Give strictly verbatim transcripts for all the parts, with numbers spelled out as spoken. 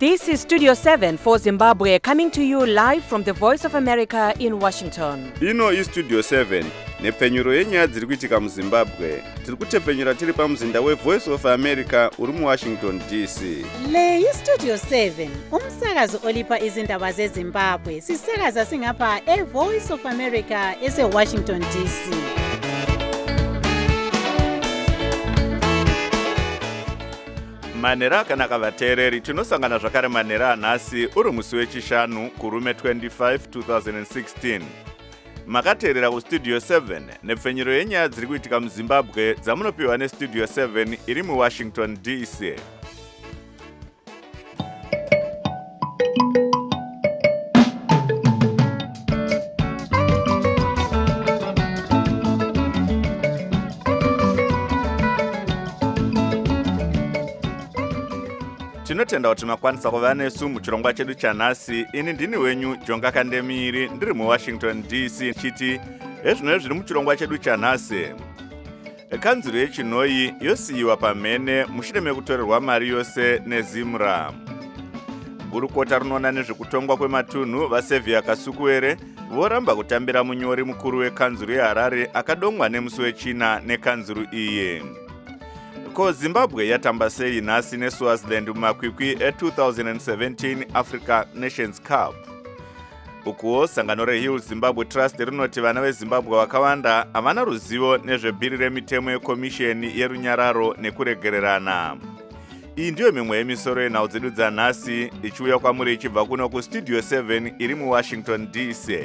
This is Studio seven for Zimbabwe, coming to you live from the Voice of America in Washington. Ino is Studio seven, nepfenyuro yenyaya dziri kuitika muZimbabwe. Tiri kutepfenyura tiri pamuzinda weVoice of America uri muWashington D C. Le yi Studio seven, umsakazo olipa izindaba zeZimbabwe. Sisakaza singapha eVoice of America eseWashington D C. Manera kana kavateereri tinosangana zvakare manera anhasi uri musi wechishanu kurume twenty-five twenty sixteen. Makateerera kuStudio seven nepfenyuro yenyaya dziri kuitika muZimbabwe dzamunopiwa neStudio seven iri muWashington D C. Tinotenda kuti makwanisa kuva nesu muchirongwa chedu chanhasi. Ini ndini wenyu Jonga Kandemiri ndiri muWashington D C chiti ezvino zviri muchirongwa chedu chanhasi. Kanzuro yechinoi yosiyiwa pamhene mushure mekutorerwa mari yose neZimra. Gurukota rinoona nezvekutongwa kwematunhu vaSevia Kasukuwere voramba kutambira munyori mukuru wekanzuro yeHarare akadomwa nemusi wechina nekanzuro iyi. Ko Zimbabwe yatamba sei nhasi neSwaziland mumakwikwi e-twenty seventeen Africa Nations Cup. Ukuwo sangano reHill Zimbabwe Trust rinoti vana veZimbabwe vakawanda havana ruzivo nezvebhiri remitemo yekomisheni yerunyararo nekuregererana. Iyi ndiyo mimwe yemisoro yenhau dzedu dzanhasi ichiuya kwamuri ichibva kuno kuStudio seven iri muWashington D C.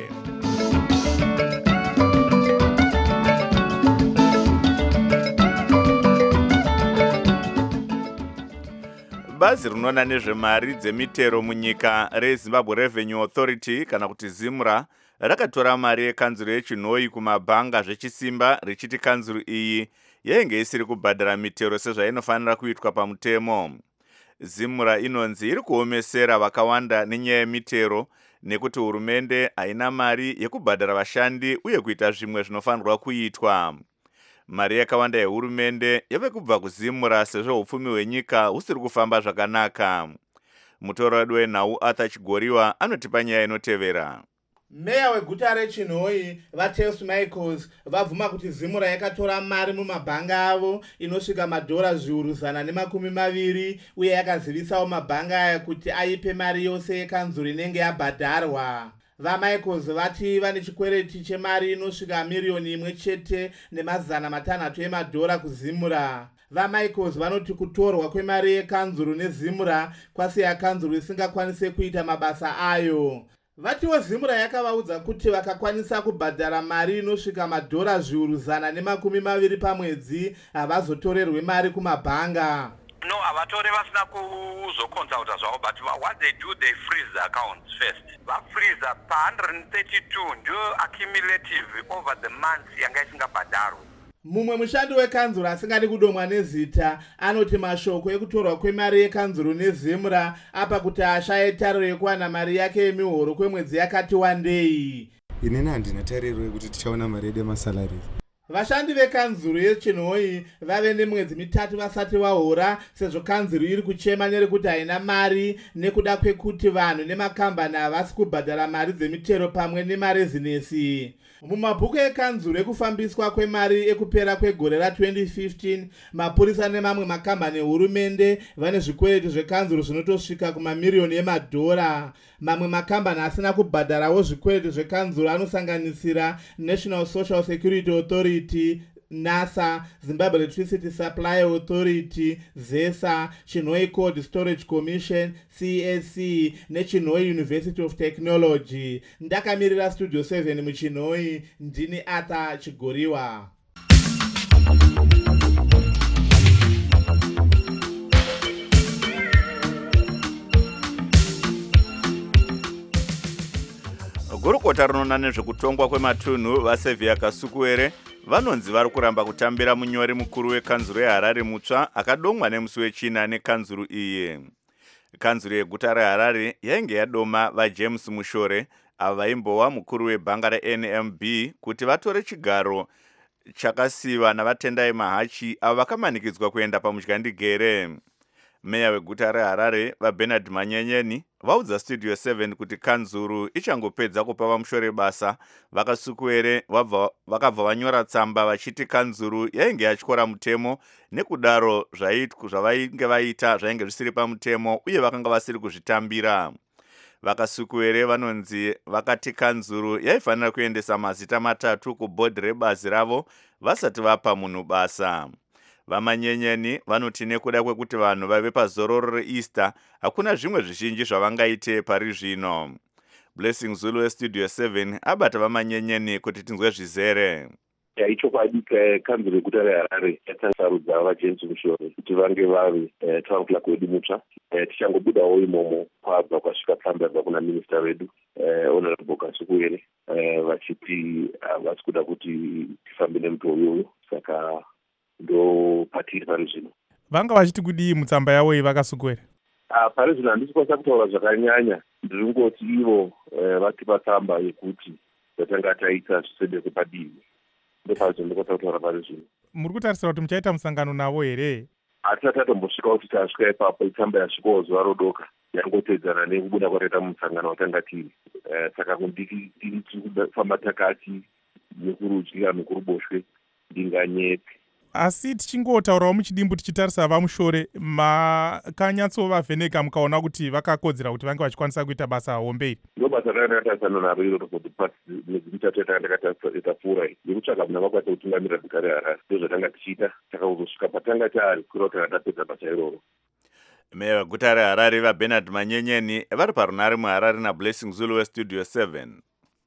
Bazi rinoona nezvemari dzemitero munyika reZimbabwe Revenue Authority kana kuti Zimra rakatora mari yekanzuro yechinoi kumabhanga zvechisimba richiti kanzuro iyi yainge isiri kubhadhara mitero sezvainofanira kuitwa pamutemo. Zimra inonzi iri kuomesera vakawanda nenyaya yemitero nekuti hurumende haina mari yekubhadhara vashandi uye kuita zvimwe zvinofanirwa kuitwa. Mari yakawanda yehurumende yave kubva kuZimra sezvo upfumi hwenyika husiri kufamba zvakanaka. Mutorodi wenhau Arthur Chigoriwa anotipa nyaya inotevera. Meya weguta reChinhoi vaTels Michaels vabvuma kuti Zimra yakatora mari mumabhanga avo inosvika madhora zviuru zana nemakumi maviri uye yakazivisawo mabhanga aya kuti aipe mari yose yekanzuro inenge yabhadharwa. VaMichaels vati vane chikwereti chemari inosvika miriyoni imwe chete nemazana matanhatu emadhora kuZimra. VaMichaels vanoti kutorwa kwemari yekanzuro neZimra kwasiya kanzuro isingakwanise kuita mabasa ayo. Vatiwo Zimra yakavaudza kuti vakakwanisa kubhadhara mari inosvika madhora zviuru zana nemakumi maviri pamwedzi havazotorerwe mari kumabhanga. No, avatore vasina kuzoconsulta zvavo, but what they do, they freeze the accounts first. Va freeze pa one hundred thirty-two ndio accumulative over the months yanga isingabhadharwa. Mumwe mushandi wekanzuro asingadi kudomwa nezita anoti mashoko ekutorwa kwemari yekanzuro neZimra apa kuti ashaye tariro yekuwana mari yake yemihoro kwemwedzi yakati wandei. Inini handina tariro yekuti tichaona mari yedu yemasalari. Vashandi vekanzuro yeChinhoi vave nemwedzi mitatu vasati vahora sezvo kanzuro iri kuchema nerekuti haina mari nekuda kwekuti vanhu nemakambani havasi kubhadhara mari dzemitero pamwe nemarezinesi. Mumabhuku ekanzuro ekufambiswa kwemari ekupera kwegore ra-twenty fifteen, mapurisa nemamwe makambani ehurumende vane zvikwereti zvekanzuro zvinotosvika kumamiriyoni emadhora. Mamwe makambani asina kubhadharawo zvikwereti zvekanzuro anosanganisira National Social Security Authority, NASA, Zimbabwe Electricity Supply Authority, ZESA, Chinhoi Cold Storage Commission, C S C, neChinhoi University of Technology. Ndakamirira Studio seven muChinhoi, ndini Arthur Chigoriwa. Gurukota rinoona nezvekutongwa kwematunhu vaSevia Kasukuwere vanonzi vari kuramba kutambira munyori mukuru wekanzuro yeHarare mutsva akadomwa nemusi wechina nekanzuro iyi. Kanzuro yeguta reHarare yainge yadoma vaJames Mushore ava vaimbowa mukuru webhanga reN M B kuti vatore chigaro chakasiva navatendai mahachi ava vakamanikidzwa kuenda pamushandigere. Meya weguta reHarare vaBernard Manyenyeni vaudza Studio seven kuti kanzuru ichangopedza kupa vamushore basa vakasukuere vakabva vanyora tsamba vachiti kanzuru yainge yatyora mutemo nekudaro zvavainge vaita zvainge zvisiri pamutemo uye vakanga vasiri kuzvitambira. Vakasukuere vanonzi vakati kanzuru yaifanira kuendesa mazita matatu kubhodhi rebazi ravo vasati vapa munhu basa. Vamanyenyeni vanoti nekuda kwekuti vanhu vave pazororo reEaster hakuna zvimwe zvizhinji zvavangaite pari zvino. Blessing Zulu weStudio seven abata vamanyenyeni kuti tinzwe zvizere. Ichokwadi kanzuru yeguta reHarare yatasarudza vaJames Mushore kuti vange vari town clerk wedu mutsva. Tichangobudawo imomo kwabva kwasvika tsamba yabva kuna minista wedu honorable Kasukuere vachiti havasi kuda kuti tifambe nemutoo iyoyo, saka ndo patiri pari zvino. Vanga vachiti kudii mutsamba yavo iyi Vakasukuere? Ah, pari zvino handisi kwanisa kutaura zvakanyanya, ndiri kungoti ivo vatipa tsamba yekuti zvatanga taita zvisede kupadivi. Ndo pari zvino ndikwanisa kutaura pari zvino. Muri kutarisira kuti muchaita musangano navo here? Hatisati tatombosvika kuti tasvika ipapo, itsamba yasvikawo zuva rodoka yangotedzana nekubuda kwataita musangano watanga tiri. Saka kundiki tiri kufamba takati nekurudyi nekuruboshwe ndinganyepe. Asi tichingotaurawo muchidimbu tichitarisa vamushore, makanyatsovavheneka mukaona kuti vakakodzera kuti vange vachikwanisa kuita basa hombe iri? Ndo basa rakatarisana naro iro kuti mwedzi mitatu yatanga tatapfuura iyi yekutsvaka muna vakwata kutungamirira guta reHarare. Ndo zvatanga tichiita, takazosvika patanga tari kuri kuti tatapedza basa iroro. Meya weguta reHarare vaBernard Manyenyeni vari parunare muHarare naBlessing Zulu weStudio seven.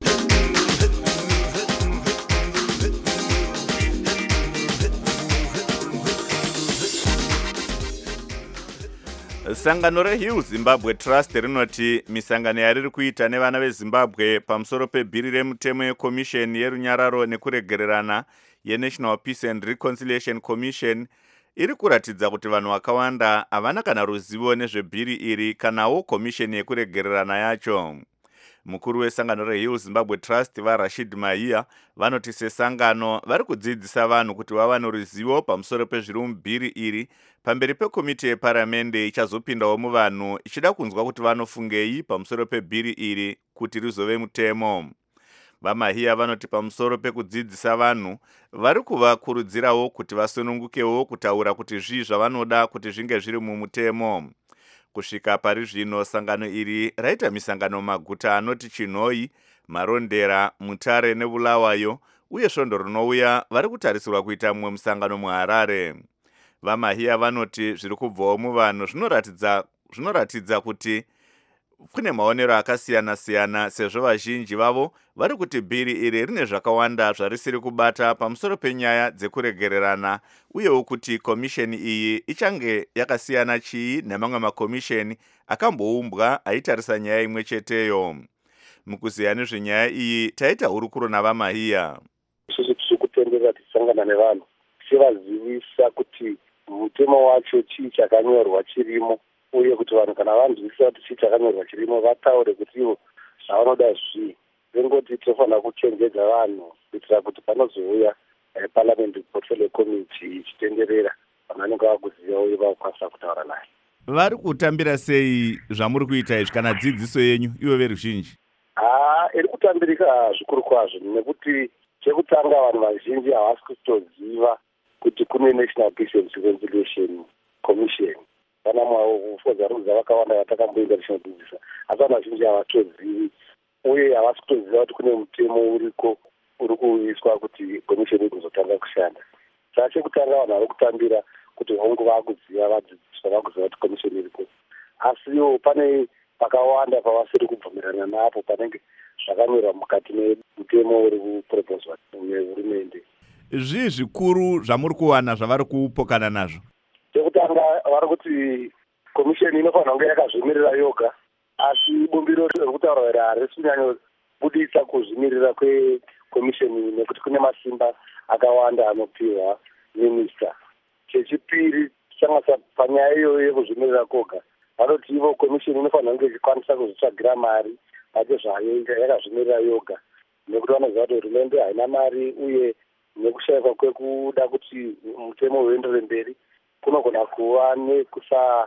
Sangano reHill Zimbabwe Trust rinoti misangano yariri kuita nevana veZimbabwe pamusoro pebhiri remutemo yekomisheni yerunyararo nekuregererana yeNational Peace and Reconciliation Commission iri kuratidza kuti vanhu vakawanda havana kana ruzivo nezvebhiri iri kanawo komisheni yekuregererana yacho. Mukuru wesangano reHill Zimbabwe Trust vaRashid Mahia vanoti sesangano vari kudzidzisa vanhu kuti vava noruzivo pamusoro pezviri mubhiri iri pamberi pekomiti yeparamende ichazopindawo muvanhu ichida kunzwa kuti vanofungei pamusoro pebhiri iri kuti rizove mutemo. VaMahia vanoti pamusoro pekudzidzisa vanhu vari kuvakurudzirawo kuti vasunungukewo kutaura kuti zvii zvavanoda kuti zvinge zviri mumutemo. Kusvika pari zvino sangano iri raita misangano maguta anoti Chinhoi, Marondera, Mutare neBulawayo uye svondo rinouya vari kutarisirwa kuita mumwe musangano muHarare. VaMahia vanoti zviri kubvawo muvanhu zvinoratidza zvinoratidza kuti kune maonero akasiyana siyana sezvo vazhinji vavo vari kuti bhiri iri rine zvakawanda zvarisiri kubata pamusoro penyaya dzekuregererana uyewo kuti komisheni iyi ichange yakasiyana chii nemamwe makomisheni akamboumbwa aitarisa nyaya imwe cheteyo. Mukuziya nezvenyaya iyi taita hurukuro navaMahia. Isusu tiri kutendera tisangana nevanhu tichivazivisa kuti mutemo wacho chii chakanyorwa chirimo, uye kuti vanhu kana vanzwisisa kuti chii chakanyorwa chirimo vataure kuti ivo zvavanoda zvii. Vengoti tinofanira kuchenjedza vanhu kuitira kuti panozouya parliament portfolio committee ichitenderera vanhu vanenge vakuziva uye vakukwanisa kutaura naye. Vari kutambira sei zvamuri kuita izvi kana dzidziso yenyu ivo veruzhinji? Ah, iri kutambirika zvikuru kwazvo nekuti chekutanga vanhu vazhinji havasi kutoziva kuti kune National Peace and Reconciliation Commission. Vana mwaufodzaruza vakawanda vatakamboenda tichinodzidzisa, asi vanhu vazhinji havatozivi uye havasi kutoziva kuti kune mutemo uriko uri kuiswa kuti komisheni kuzotanga kushanda. Saka chekutanga vanhu vari kutambira kuti vangu vakuziva, vadzidziswa vakuziva kuti komisheni iriko, asiwo pane pakawanda pavasiri kubvumirana napo panenge zvakanyorwa mukati memutemo uri kupropozwa nehurumende. Zvii zvikuru zvamuri kuwana zvavari kupokana nazvo? Chekutanga vari kuti komisheni inofanira kunge yakazvimirira yoga, asi bumbiro rekutaura here harisi kunyanya budisa kuzvimirira kwekomisheni nekuti kune masimba akawanda anopiwa minista. Chechipiri changasa panyaya iyoyo yekuzvimirira koga, vanoti ivo komisheni inofanira kunge ichikwanisa kuzvitsvagira mari pate zvayo yakazvimirira yoga, nekuti vanoziva kuti hurumende haina mari uye nekushayikwa kwekuda kuti mutemo uendere mberi kunogona kuva nekusa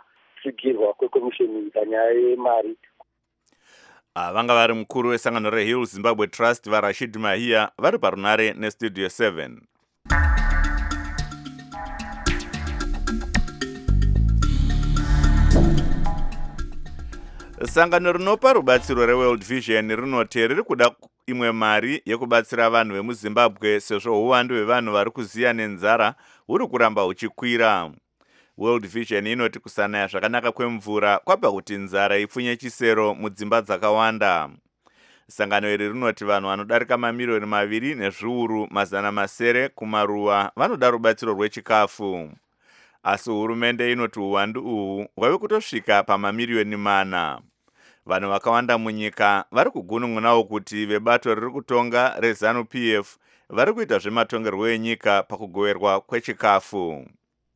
kutsigirwa kwekomisheni panyaya yemari. Vanga vari mukuru wesangano reHill Zimbabwe Trust vaRashid Mahia vari parunare nestudio seven. Sangano rinopa rubatsiro reWorld Vision rinoti riri kuda imwe mari yekubatsira vanhu vemuZimbabwe sezvo uwandu hwevanhu vari kuziya nenzara huri kuramba huchikwira. World Vision inoti kusanaya zvakanaka kwemvura kwapa kuti nzara ipfunye chisero mudzimba dzakawanda. Sangano iri rinoti vanhu vanodarika mamiliyoni maviri nezviuru mazana masere kumaruwa vanoda rubatsiro rwechikafu. Asi hurumende inoti uwandu uhu hwave kutosvika pamamiliyoni mana. Vanhu vakawanda munyika vari kugunungunawo kuti vebato riri kutonga reZANU P F vari kuita zvematongerwo enyika pakugoverwa kwechikafu.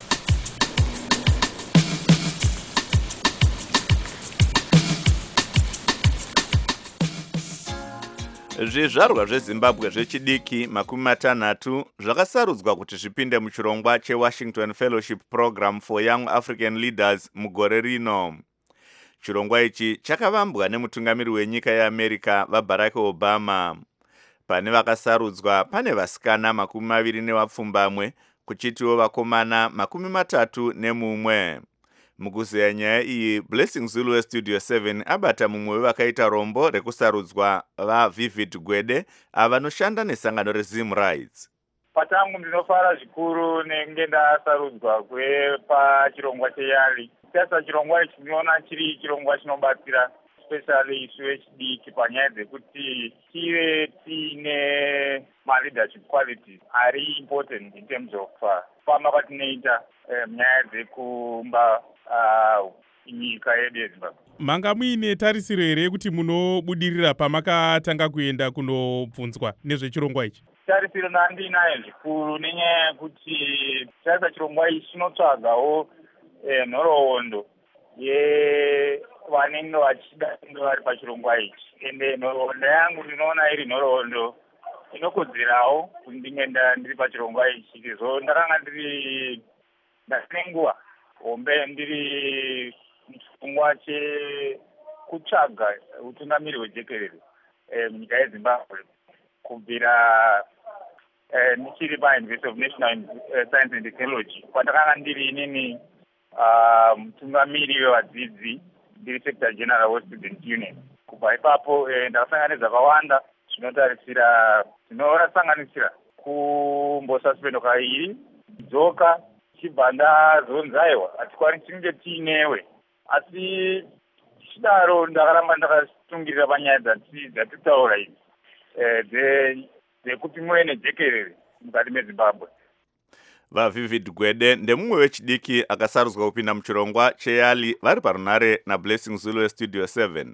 Zvizvarwa zveZimbabwe zvechidiki makumi matanhatu zvakasarudzwa kuti zvipinde muchirongwa cheWashington Fellowship Program for Young African Leaders mugore rino. Chirongwa ichi chakavambwa nemutungamiri wenyika yeAmerica vaBarack Obama. Pane vakasarudzwa pane vasikana makumi maviri nevapfumbamwe kuchitiwo vakomana makumi matatu nemumwe. Mukuzeya nyaya iyi, Blessing Zulu weStudio seven abata mumwe wevakaita rombo rekusarudzwa vaVivid Gwede avanoshanda nesangano reZim Rights. Patangu ndinofara zvikuru nenge ndasarudzwa kwepachirongwa cheyali. Sasa chirongwa ichi ndinoona chiri chirongwa chinobatsira especially isu vechidiki panyaya dzekuti tive tiine maleadership qualities ari important in terms of fama patinoita nyaya dzekumba nyika yedu yeZimbabwe. Manga muine tarisiro here yekuti munobudirira pamakatanga kuenda kunobvunzwa nezvechirongwa ichi? Tarisiro nandinayo zvikuru nenyaya yekuti tarisa chirongwa ichi chinotsvagawo nhoroondo yevanenge vachida kunge vari pachirongwa ichi. Ende nhoroondo yangu ndinoona iri nhoroondo inokodzerawo kuti ndinge ndiri pachirongwa ichi. Sezvo ndakanga ndiri ndasinenguva hombe ndiri muchirongwa chekutsvaga utungamiri hwejekerere munyika yeZimbabwe kubvira ndichiri paUniversity of National Science and Technology kwandakanga ndiri inini mutungamiri wevadzidzi ndiri secretary general weStudent Union. Kubva ipapo ndakasangana nezvakawanda zvinotarisira zvinosanganisira kumbosaspendwa kairi dzoka chibva ndazonzaiwa hatikwani tinge tiinewe, asi chidaro ndakaramba ndakatungirira panyaya dzatitaura idzi dzekuti muve nejekerere mukati meZimbabwe. VaVivid Gwede ndemumwe wechidiki akasarudzwa kupinda muchirongwa cheyali vari parunare naBlessing Zulu weStudio seven.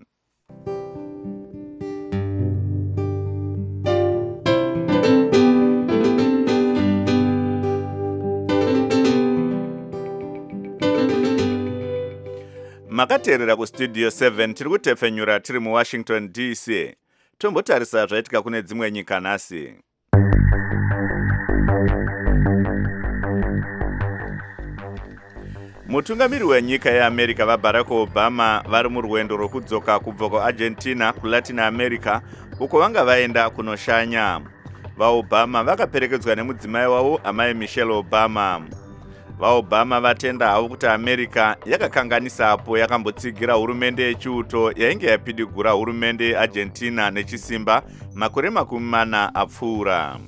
Makateerera kuStudio seven tiri kutefenyura tiri muWashington D C. Tombotarisa zvaitika kune dzimwe nyika nhasi. Mutungamiri wenyika yeAmerica vaBarack Obama vari murwendo rwokudzoka kubva kuArgentina kuLatin America uko vanga vaenda kunoshanya. VaObama vakaperekedzwa nemudzimai wavo amai Michelle Obama. VaObama vatenda havo kuti America yakakanganisapo yakambotsigira hurumende yechiuto yainge yapidigura hurumende yeArgentina nechisimba makore makumi mana apfuura.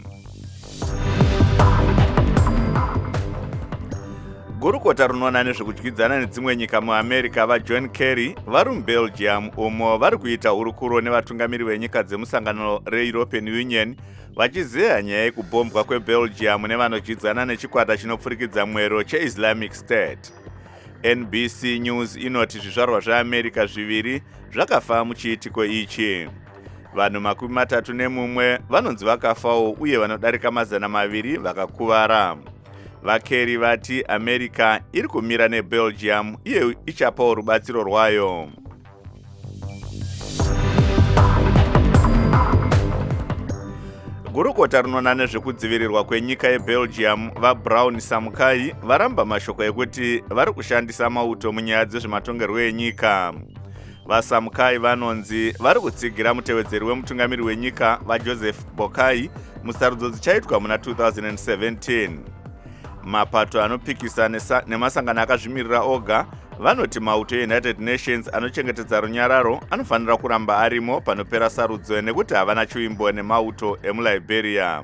Gurukota runoona nezvekudyidzana nedzimwe nyika muAmerica vaJohn Kerry vari muBelgium umo vari kuita urukuro nevatungamiri venyika dzemusangano reEuropean Union vachizeya nyaya yekubhombwa kweBelgium nevanodyidzana nechikwata chinopfurikidza mwero cheIslamic State. N B C News inoti zvizvarwa zveAmerica zviviri zvakafa muchiitiko ichi. Vanhu makumi matatu nemumwe vanonzi vakafawo uye vanodarika mazana maviri vakakuvara. VaKerry vati America iri kumira neBelgium iye ichapawo rubatsiro rwayo. gurukota rinoona nezvekudzivirirwa kwenyika yebelgium vaBrown Samukai varamba mashoko ekuti vari kushandisa mauto munyaya dzezvematongerwo enyika. VaSamukai vanonzi vari kutsigira mutevedzeri wemutungamiri wenyika vaJoseph Boakai musarudzo dzichaitwa muna two thousand seventeen. Mapato anopikisa nemasangano akazvimirira oga vanoti mauto eUnited Nations anochengetedza runyararo anofanira kuramba arimo panopera sarudzo nekuti havana chiimbo nemauto emuLiberia.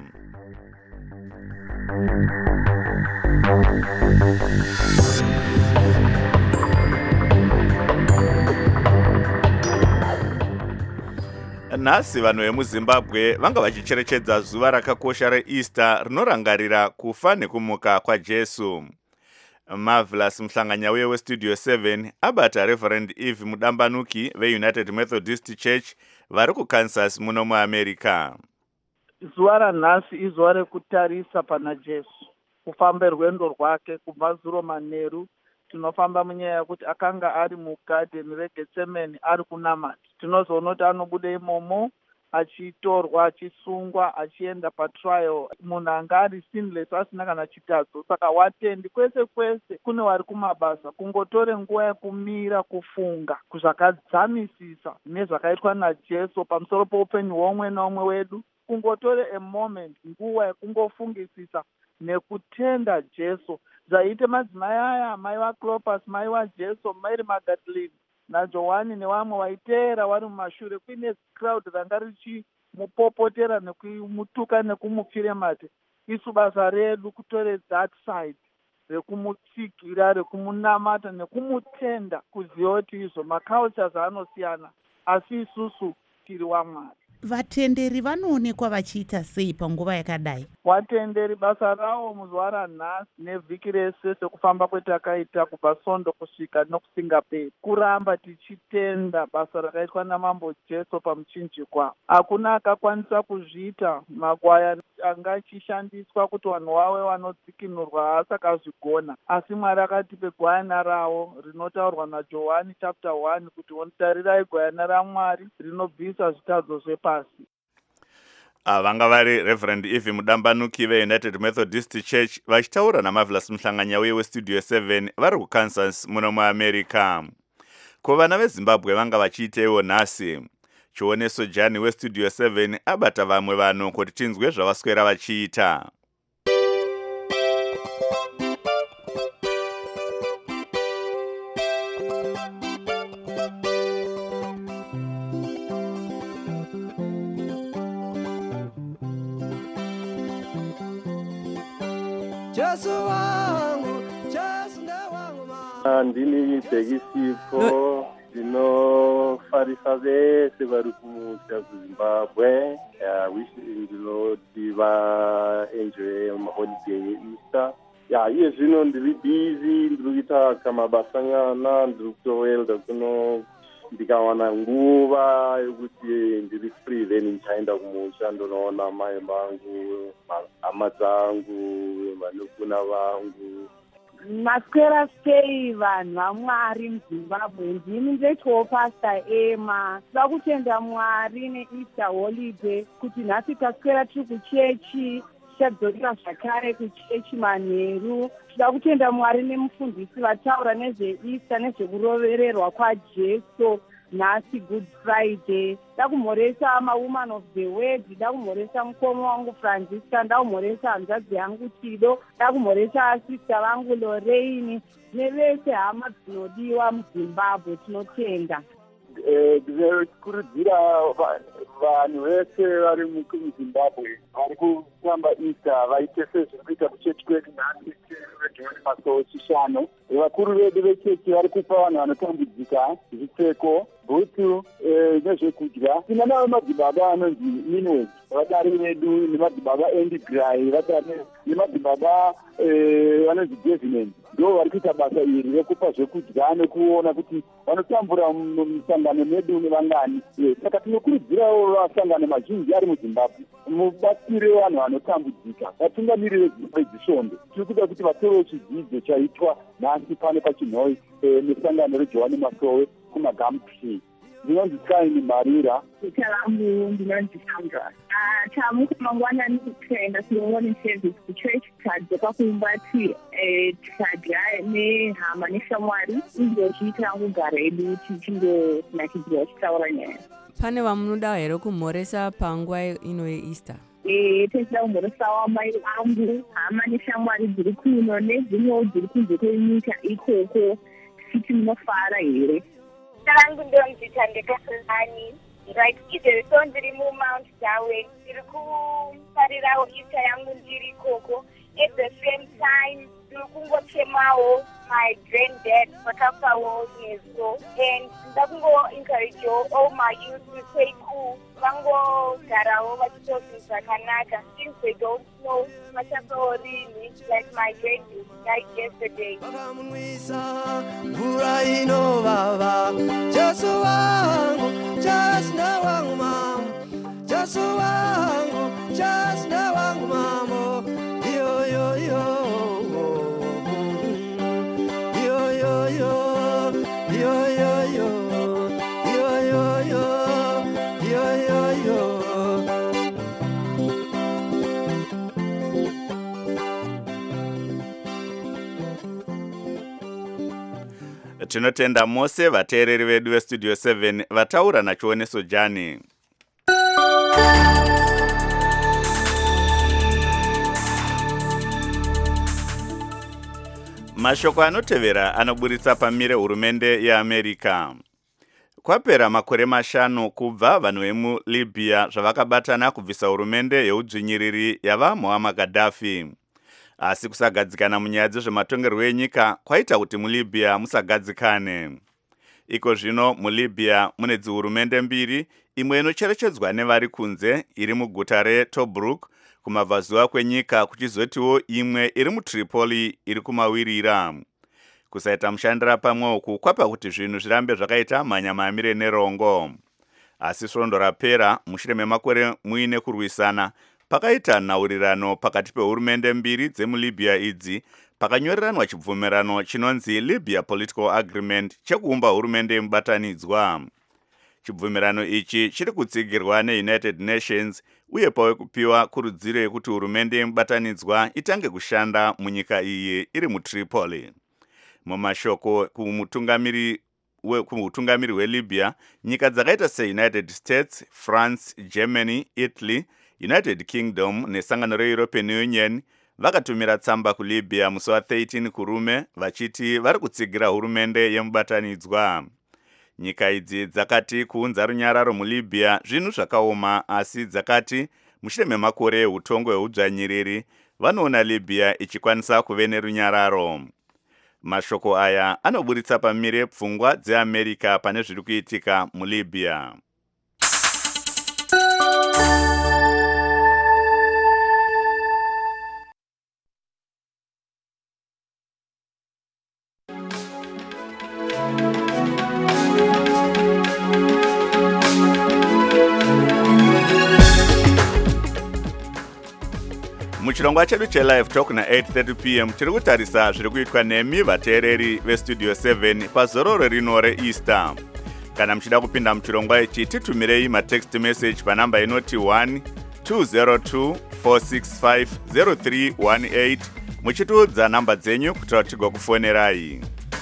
Nhasi vanhu vemuZimbabwe vanga vachicherechedza zuva rakakosha reEaster rinorangarira kufa nekumuka kwaJesu. Marvelous Mhlanganyauye weStudio seven abata Reverend Eve Mudambanuki veUnited Methodist Church vari kuKansas muno muAmerica. Zuva ranhasi izuva rekutarisa pana Jesu, kufamba rwendo rwake kubva zuro manheru. Tinofamba munyaya yekuti akanga ari mugarden reGetsemane ari kunamata. Tinozoona kuti anobuda imomo achitorwa achisungwa achienda patrial. Munhu anga ari sinless asina kana chitadzo. Saka watendi kwese kwese kune wari kumabasa kungotore nguva yekumira kufunga zvakadzamisisa nezvakaitwa naJesu pamusoro poupenyu hwomwe naumwe wedu. Kungotore a moment nguva yekungofungisisa nekutenda Jesu. Zvaite madzimai aya, mai vaClopas, mai vaJesu, Mary Magdalene naJohani nevamwe vaiteera vari mumashure kuine crowd ranga richimupopotera nekumutuka nekumupfire mate. Isu basa redu kutore that side rekumutsigira, rekumunamata nekumutenda, kuziva kuti izvo macultures anosiyana asi isusu tiri waMwari. Vatenderi vanoonekwa vachiita sei panguva yakadai? Vatenderi basa ravo muzuva ranhasi nevhiki rese sekufamba kwetakaita kubva Sondo kusvika nokusingaperi, kuramba tichitenda basa rakaitwa namambo Jesu pamuchinjikwa. Hakuna akakwanisa kuzviita. Makwaya anga achishandiswa kuti vanhu vave vanodzikinurwa haasi akazvigona, asi Mwari akatipe gwayana ravo rinotaurwa naJohani chapter one kuti tarirai gwayana raMwari rinobvisa zvitadzo zvepa. Vanga vari Reverend Eve Mudambanuki veUnited Methodist Church vachitaura naMarvelous Mhlanganyauye weStudio seven vari kuKansas muno muAmerica. Ko vana veZimbabwe vanga vachiitewo nhasi. Chioneso Jani weStudio seven abata vamwe vanhu kuti tinzwe zvavaswera vachiita. Ndini Bhekisipho ndinofarisa vese vari kumusha kuZimbabwe. Wish ndinoti vaenjoy maholiday eEaster. Ya iye zvino ndiri busy, ndiri kuita kamabasa nyana, ndiri kutowelda kuno ndikawana nguva yekuti ndiri free then ndichaenda kumusha ndonoona mai vangu, hama dzangu, vanokuna vangu. Maswera sei vanhu vaMwari muZimbabwe. Ndini ndetwo Pastor Emma. Toda kutenda Mwari neEaster holiday kuti nhasi taswera tiri kuchechi, tichadzokera zvakare kuchechi manheru. Toda kutenda Mwari nemufundisi vataura nezveEaster nezvekurovererwa kwaJesu. Nhasi Good Friday. Da kumhoresa mawoman of the word, da kumhoresa mukoma wangu Francisca, da kumhoresa hanzvadzi yangu Tido, da kumhoresa asista vangu Lorraine nevese hama dzinodiwa muZimbabwe. Tinotenda. Ndinokurudzira vanhu vese vari muZimbabwe vari kufamba Easter vaite sezviri kuita kuchechi kwedu nhasi John Masowe chishanu. Vakuru vedu vechechi vari kupa vanhu vanotambudzika zvipfeko, bhutu nezvekudya. Tina navo madzibaba anonzi Minwes, vadari vedu nemadzibaba Andy Gray, vadari nemadzibaba vanonzi Devinant. Ndo vari kuita basa iri rekupa zvekudya nekuona kuti vanotambura musangano medu nevangani. Saka tinokurudzirawo vasangano mazhinji ari muZimbabwe mubatsire vanhu vanotambudzika, vatungamiriri vezvisvondo. Tiri kuda kuti vaterewo chidzidzo chaitwa nhasi pano pachinhoi nesangano reJohani Masowe kumaGumtree. ndinonzi Kaini Marira. Zita langu ndinonzi Sandra. Tamuka mangwanani kutenda siongoni service kuchurch tadzoka kumbati tikadya nehama neshamwari indochiita kugara edu tichingo nachidziwa chitaura nyaya. Pane vamunoda here kumhoresa panguva ino yeEaster? Eh, techida kumhoresawo mai vangu hama neshamwari dziri kuno nedzimwewo dziri kunze kwenyika ikoko tichiti munofara here. Talangu ndonzi Tandekaselani. Right, izere so ndiri muMount Darwin. Ndiri kufarirawo Easter yangu ndiri koko. At the same time, ndiri kungochemawo my granddad vakafawo nezo. And ndakungo encourage all my youth to stay cool. Vangogarawo vachitozi zvakanaka. Since they don't know vachafawo rini, like my granddad died yesterday. Mvura inovava, Jesu wangu, Jesu wangu mama, Jesu wangu, Jesu wangu mama, yo yo yo, yo yo yo, yo yo yo, yo yo yo, yo yo yo. Tinotenda mose vateereri vedu vestudio seven vataura nachioneso Jani. Mashoko anotevera anoburitsa pamire hurumende yeAmerika. Kwapera makore mashanu kubva vanhu vemuLibya zvavakabatana kubvisa hurumende yeudzvinyiriri yava Muammar Gaddafi. Asi kusagadzikana munyaya dzezvematongerwo enyika kwaita kuti muLibya musagadzikane. Iko zvino muLibya mune dzihurumende mbiri, imwe inocherechedzwa nevari kunze iri muguta reTobruk kumabvazuva kwenyika, kuchizotiwo imwe iri muTripoli iri kumawirira. Kusaita mushandira pamwe uku kwapa kuti zvinhu zvirambe zvakaita manyamamire nerongo. Asi svondo rapera mushure memakore muine kurwisana, pakaita nhaurirano pakati pehurumende mbiri dzemuLibya idzi, pakanyoreranwa chibvumirano chinonzi Libya Political Agreement chekuumba hurumende yemubatanidzwa. Chibvumirano ichi chiri kutsigirwa neUnited Nations uye pave kupiwa kurudziro yekuti hurumende yemubatanidzwa itange kushanda munyika iyi iri muTripoli. Mumashoko kumutungamiri kumutungamiri weLibya, nyika dzakaita seUnited States, France, Germany, Italy, United Kingdom nesangano reEuropean Union vakatumira tsamba kuLibya musi wa13 kurume vachiti vari kutsigira hurumende yemubatanidzwa. Nyika idzi dzakati kuunza runyararo muLibya zvinhu zvakaoma, asi dzakati mushure memakore eutongo hweudzvanyiriri vanoona Libya ichikwanisa kuve nerunyararo. Mashoko aya anoburitsa pamire pfungwa dzeAmerika pane zviri kuitika muLibya. Muchirongwa chedu chelive talk na eight thirty p m tiri kutarisa zviri kuitwa nemi vateereri vestudio seven pazororo rino reEaster. Kana muchida kupinda muchirongwa ichi titumirei matext message panamba inoti one two zero two four six five zero three one eight muchitiudza namba dzenyu kuti tigwa kufonerai.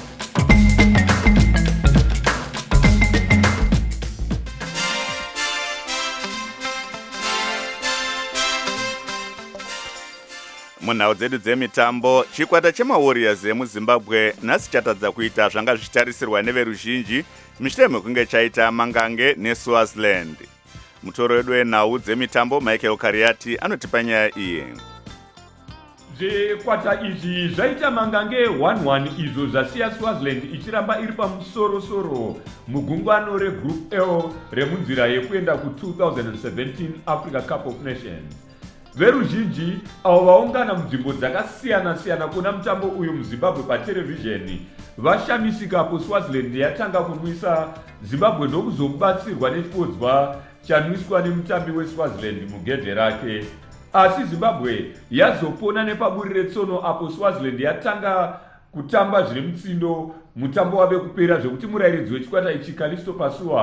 Munhau dzedu dzemitambo, chikwata chemaWarriors emuZimbabwe nhasi chatadza kuita zvanga zvichitarisirwa neveruzhinji mushure mekunge chaita mangange neSwaziland. Mutoro wedu wenhau dzemitambo Michael Kariati anotipa nyaya iyi. Zvikwata izvi zvaita mangange one one izvo zvasiya Swaziland ichiramba iri pamusoro-soro mugungano reGroup L remunzira yekuenda ku twenty seventeen Africa Cup of Nations. Veruzhinji avo vaungana munzvimbo dzakasiyana-siyana kuna mutambo uyu muZimbabwe paterevhizheni vashamisika apo Swaziland yatanga kunwisa Zimbabwe ndokuzobatsirwa nechibodzwa chanwiswa nemutambi weSwaziland mugedhe rake. Asi Zimbabwe yazopona nepaburi retsono apo Swaziland yatanga kutamba zvine mutsindo mutambo wave kupera, zvekuti murairidzi wechikwata ichi Kalisto Pasua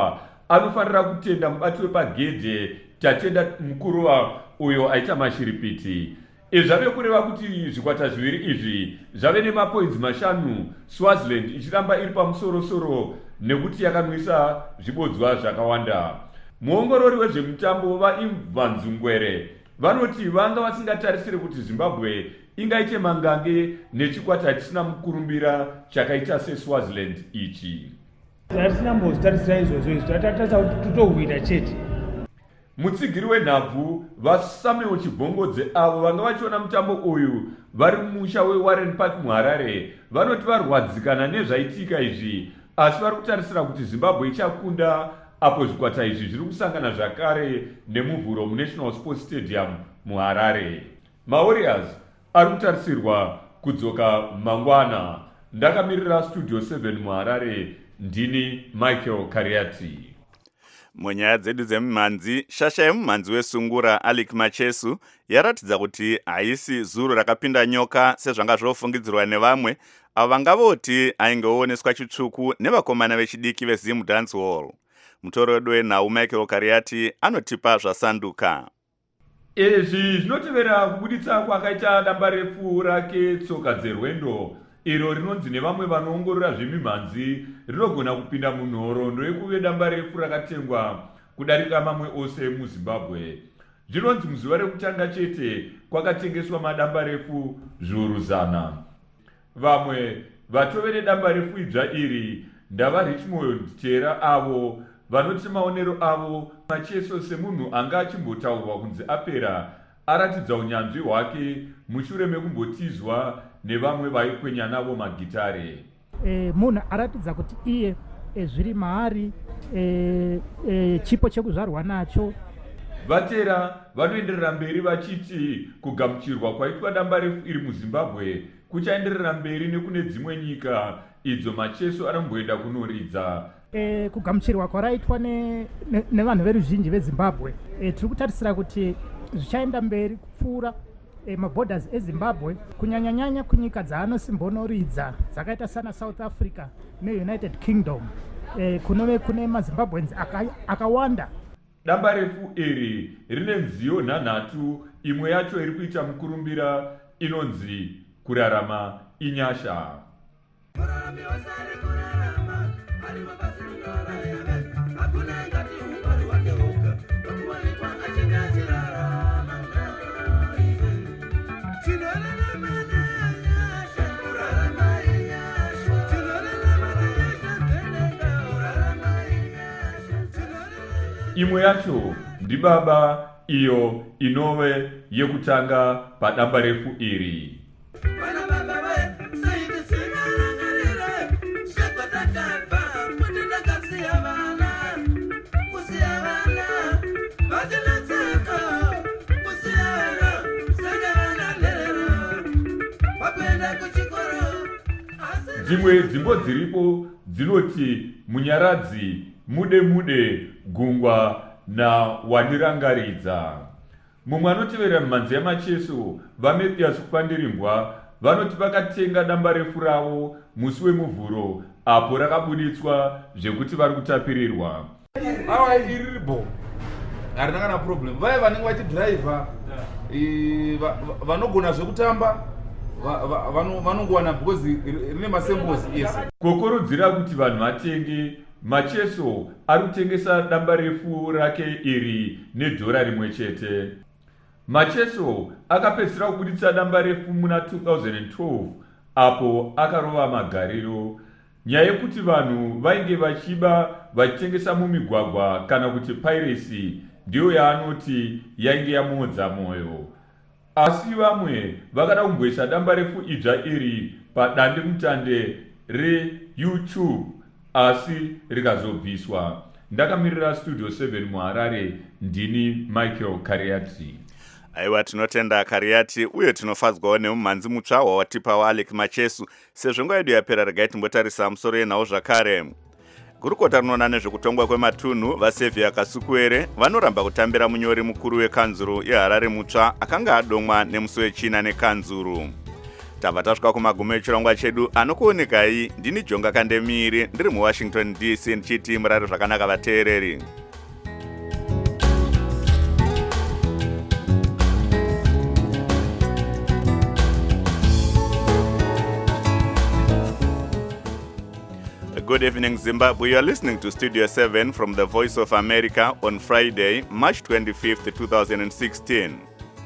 anofanira kutenda mubati wepagedhe tatenda mukuru uyo aita mashiripiti. Izvi zvave kureva kuti zvikwata zviviri izvi zvave nemapoints mashanu, Swaziland ichiramba iri pamusoro-soro nekuti yakanwisa zvibodzwa zvakawanda. Muongorori wezvemutambo vaImvanzungwere vanoti vanga vasingatarisire kuti Zimbabwe ingaite mangange nechikwata chisina mukurumbira chakaita seSwaziland ichi. Hatina mbozitarisira izvozvo izvi tatarisa kuti totowina chete. Mutsigiri wenhabvu vaSamuel Chibhongodze avo vanga vachiona mutambo uyu vari mumusha weWarren Park muHarare vanoti varwadzikana nezvaitika izvi, asi vari kutarisira kuti Zimbabwe ichakunda apo zvikwata izvi zviri kusangana zvakare nemuvhuro muNational Sports Stadium muHarare. MaWarriors ari kutarisirwa kudzoka mangwana. Ndakamirira Studio seven muHarare, ndini Michael Kariati. Munyaya dzedu dzemumhanzi, shasha yemumhanzi wesungura Alec Machesu yaratidza kuti haisi zuro rakapinda nyoka sezvanga zvofungidzirwa nevamwe avo vanga voti ainge ooneswa chitsvuku nevakomana vechidiki veZim Dance Hall. Mutoro wedu wenhau Michael Kariati anotipa zvasanduka. Izvi zvinotevera kubuditsa kwakaita damba refu rake Tsoka Dzerwendo, iro rinonzi nevamwe vanoongorora zvemimhanzi rinogona kupinda munhoroondo yekuve damba refu rakatengwa kudarika mamwe ose muZimbabwe. Zvinonzi muzuva rekutanga chete kwakatengeswa madamba refu zviuru zana. Vamwe vatovere damba refu idzva iri ndava Richmond Chera avo vanoti maonero avo Macheso semunhu anga achimbotaurwa kunzi apera aratidza unyanzvi hwake mushure mekumbotizwa nevamwe vaikwenya navo magitare. E, munhu aratidza kuti iye e, zviri maari e, e, chipo chekuzvarwa nacho. Vatera vanoenderera mberi vachiti kugamuchirwa kwaitwa damba refu iri muZimbabwe kuchaenderera mberi nekune dzimwe nyika idzo Macheso anomboenda kunoridza. E, kugamuchirwa kwaraitwa nevanhu ne, ne veruzhinji veZimbabwe e, tiri kutarisira kuti zvichaenda mberi kupfuura e, maborders eZimbabwe kunyanyanyanya kunyika dzaanosimbonoridza dzakaita sana South Africa neUnited Kingdom e, kunove kune maZimbabweans akawanda aka damba refu iri rine nziyo nhanhatu, imwe yacho iri kuita mukurumbira inonzi kurarama inyasha. Imwe yacho ndibaba iyo inove yekutanga padamba refu iri. Dzimwe dzimbo dziripo dzinoti Munyaradzi, Mude Mude, Gungwa na Wandirangaridza. Mumwe anotevera mimhanzi yaMacheso vaMathias Kwandiringwa vanoti vakatenga damba refu ravo musi wemuvhuro apo rakabuditswa zvekuti vari kutapirirwa. Awa iribo harina kana problem. Vaya vanenge vachidhiraivha vanogona zvekutamba vanongowana because rine masembos ese. Kukurudzira kuti vanhu vatenge, Macheso ari kutengesa damba refu rake iri nedhora rimwe chete. Macheso akapedzisira kubuditsa damba refu muna two thousand twelve apo akarova magariro. Nyaya yekuti vanhu vainge vachiba vachitengesa mumigwagwa kana kuti piracy ndiyo yaanoti yainge yamodza mwoyo. Asi vamwe vakada kumboisa damba refu idzva iri padande mutande reYouTube asi rikazobviswa. Ndakamirira Studio seven muHarare, ndini Michael Kariati. Aiwa, tinotenda Kariati uye tinofadzwawo nemumhanzi mutsva wawatipa waAlec Machesu. Sezvo nguva yedu yapera, regai timbotarisa musoro yenhau zvakare. Gurukota rinoona nezvekutongwa kwematunhu vaSevia Kasukuere vanoramba kutambira munyori mukuru wekanzuru yeHarare mutsva akanga adomwa nemusi wechina nekanzuru. tabva tasvika kumagumo echirongwa chedu anokuonekai ndini Jonga Kandemiri ndiri muWashington D C ndichiti murari zvakanaka vateereri. Good evening, Zimbabwe. You are listening to Studio seven from the Voice of America on Friday, March twenty-fifth, twenty sixteen.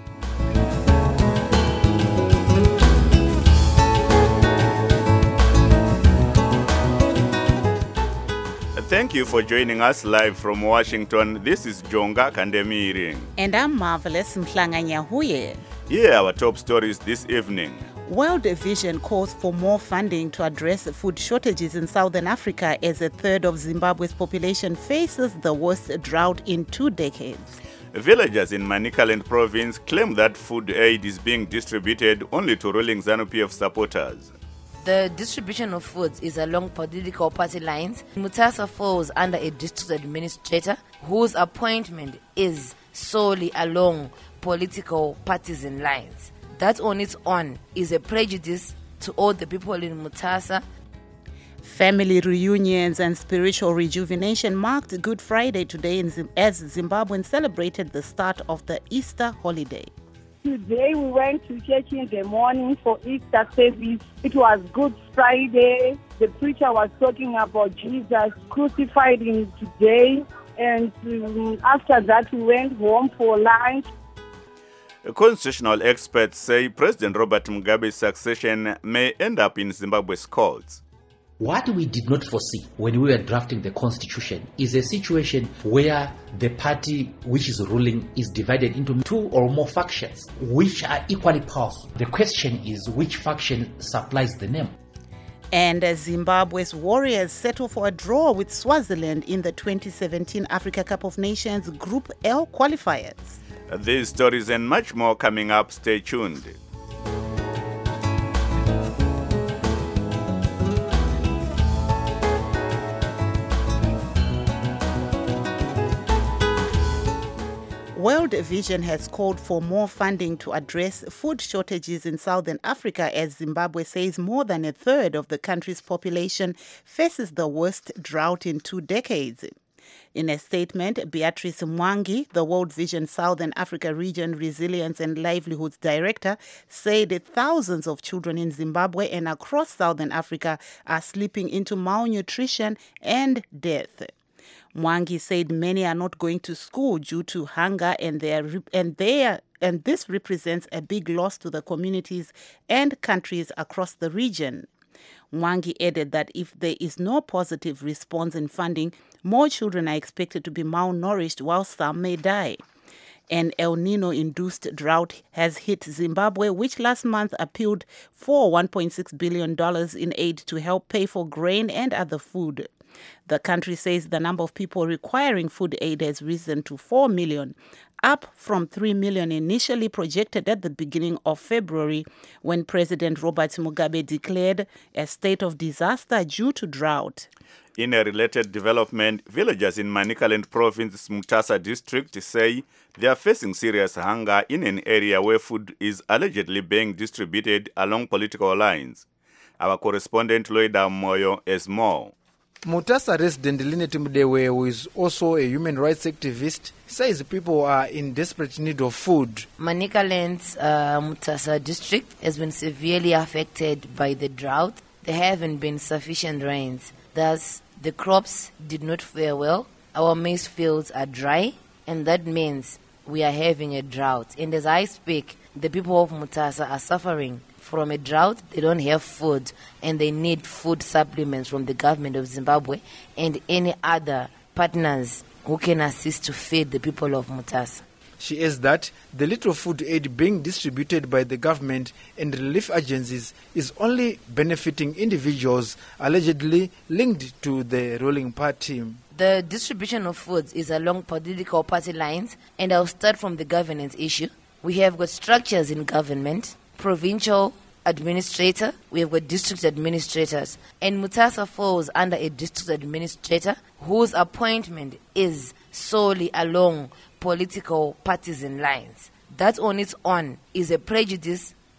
Thank you for joining us live from Washington. This is Jonga Kandemiri. And I'm Marvelous Mhlanganyahuye. Here are our top stories this evening. World Vision calls for more funding to address food shortages in Southern Africa as a third of Zimbabwe's population faces the worst drought in two decades. Villagers in Manicaland province claim that food aid is being distributed only to ruling ZANU-P F supporters. The distribution of foods is along political party lines. Mutasa falls under a district administrator whose appointment is solely along political partisan lines. That on its own is a prejudice to all the people in Mutasa. Family reunions and spiritual rejuvenation marked Good Friday today in Zim- as Zimbabweans celebrated the start of the Easter holiday. Today we went to church in the morning for Easter service. It was Good Friday. The preacher was talking about Jesus crucified in today. And um, after that we went home for lunch. Constitutional experts say President Robert Mugabe's succession may end up in Zimbabwe's courts. What we did not foresee when we were drafting the constitution is a situation where the party which is ruling is divided into two or more factions which are equally powerful. The question is which faction supplies the name. And as Zimbabwe's Warriors settle for a draw with Swaziland in the twenty seventeen Africa Cup of Nations Group L qualifiers. These stories and much more coming up. Stay tuned. World Vision has called for more funding to address food shortages in Southern Africa as Zimbabwe says more than a third of the country's population faces the worst drought in two decades. In a statement, Beatrice Mwangi, the World Vision Southern Africa Region Resilience and Livelihoods Director, said that thousands of children in Zimbabwe and across Southern Africa are slipping into malnutrition and death. Mwangi said many are not going to school due to hunger and their and their and this represents a big loss to the communities and countries across the region. Mwangi added that if there is no positive response in funding, more children are expected to be malnourished while some may die. An El Nino-induced drought has hit Zimbabwe, which last month appealed for one point six billion dollars in aid to help pay for grain and other food. The country says the number of people requiring food aid has risen to four million, up from three million initially projected at the beginning of February when President Robert Mugabe declared a state of disaster due to drought. In a related development, villagers in Manicaland province's Mutasa district say they are facing serious hunger in an area where food is allegedly being distributed along political lines. Our correspondent Loida Moyo has more. Mutasa resident Linet Mdewe, who is also a human rights activist, says people are in desperate need of food. Manicaland's uh, Mutasa district has been severely affected by the drought. There haven't been sufficient rains. Thus, the crops did not fare well. Our maize fields are dry, and that means we are having a drought. And as I speak, the people of Mutasa are suffering from a drought. They don't have food, and they need food supplements from the government of Zimbabwe and any other partners who can assist to feed the people of Mutasa. She adds that the little food aid being distributed by the government and relief agencies is only benefiting individuals allegedly linked to the ruling party. The distribution of foods is along political party lines, and I'll start from the governance issue. We have got structures in government, provincial administrator, we have got district administrators, and Mutasa falls under a district administrator whose appointment is solely along political partisan lines. That on its own is a prejudice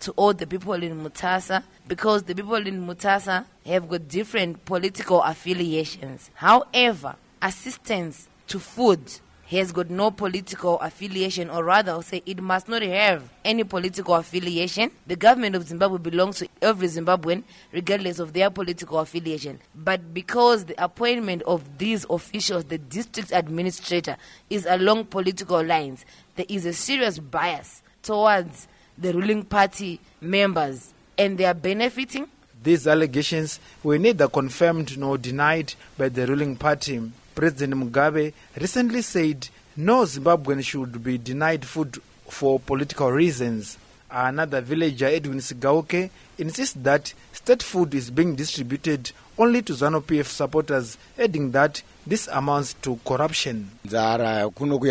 to all the people in Mutasa, because the people in Mutasa have got different political affiliations. However, assistance to food has got no political affiliation, or rather I'll say it must not have any political affiliation. The government of Zimbabwe belongs to every Zimbabwean regardless of their political affiliation. But because the appointment of these officials, the district administrator, is along political lines, there is a serious bias towards the ruling party members, and they are benefiting. These allegations were neither confirmed nor denied by the ruling party. President Mugabe recently said no Zimbabwean should be denied food for political reasons. Another villager, Edwin Sigauke, insists that state food is being distributed only to ZANU P F supporters, adding that this amounts to corruption. Hunger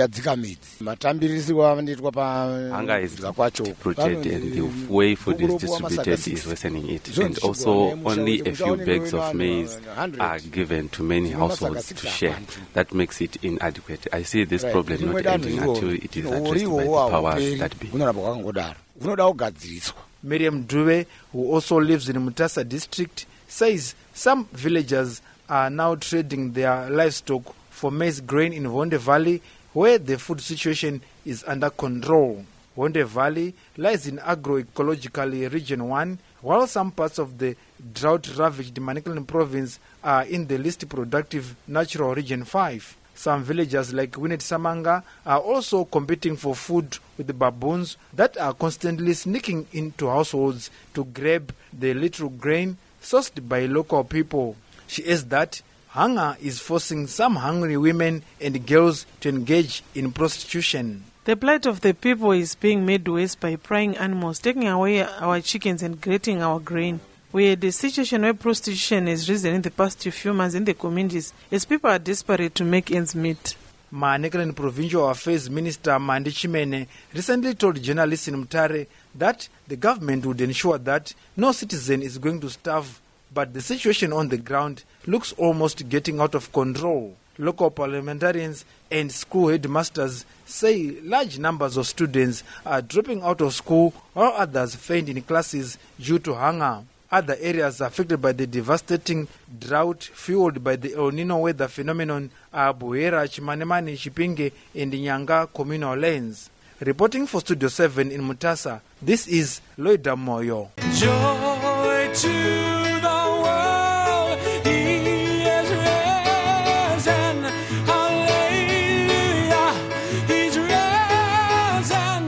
is deep-rooted, and the way food is distributed is worsening it. And also, only a few bags of maize are given to many households to share. That makes it inadequate. I see this problem not ending until it is addressed by the powers that be. Miriam Dube, who also lives in Mutasa district, says some villagers are now trading their livestock for maize grain in Vonde Valley, where the food situation is under control. Vonde Valley lies in agroecologically region one, while some parts of the drought-ravaged Manicaland province are in the least productive natural region five. Some villagers like Winnet Samanga are also competing for food with the baboons that are constantly sneaking into households to grab the little grain sourced by local people. She adds that hunger is forcing some hungry women and girls to engage in prostitution. The plight of the people is being made worse by prying animals, taking away our chickens and grating our grain. We had a situation where prostitution has risen in the past few months in the communities as people are desperate to make ends meet. Manicaland Provincial Affairs Minister Mandi Chimene recently told journalists in Mutare that the government would ensure that no citizen is going to starve, but the situation on the ground looks almost getting out of control. Local parliamentarians and school headmasters say large numbers of students are dropping out of school, while others faint in classes due to hunger. Other areas affected by the devastating drought fueled by the El Nino weather phenomenon are Buhera, Chimanemani, Chipinge, and Nyanga communal lanes. Reporting for Studio seven in Mutasa, this is Loida Moyo. Joy to the world, he is risen. Hallelujah, he's risen.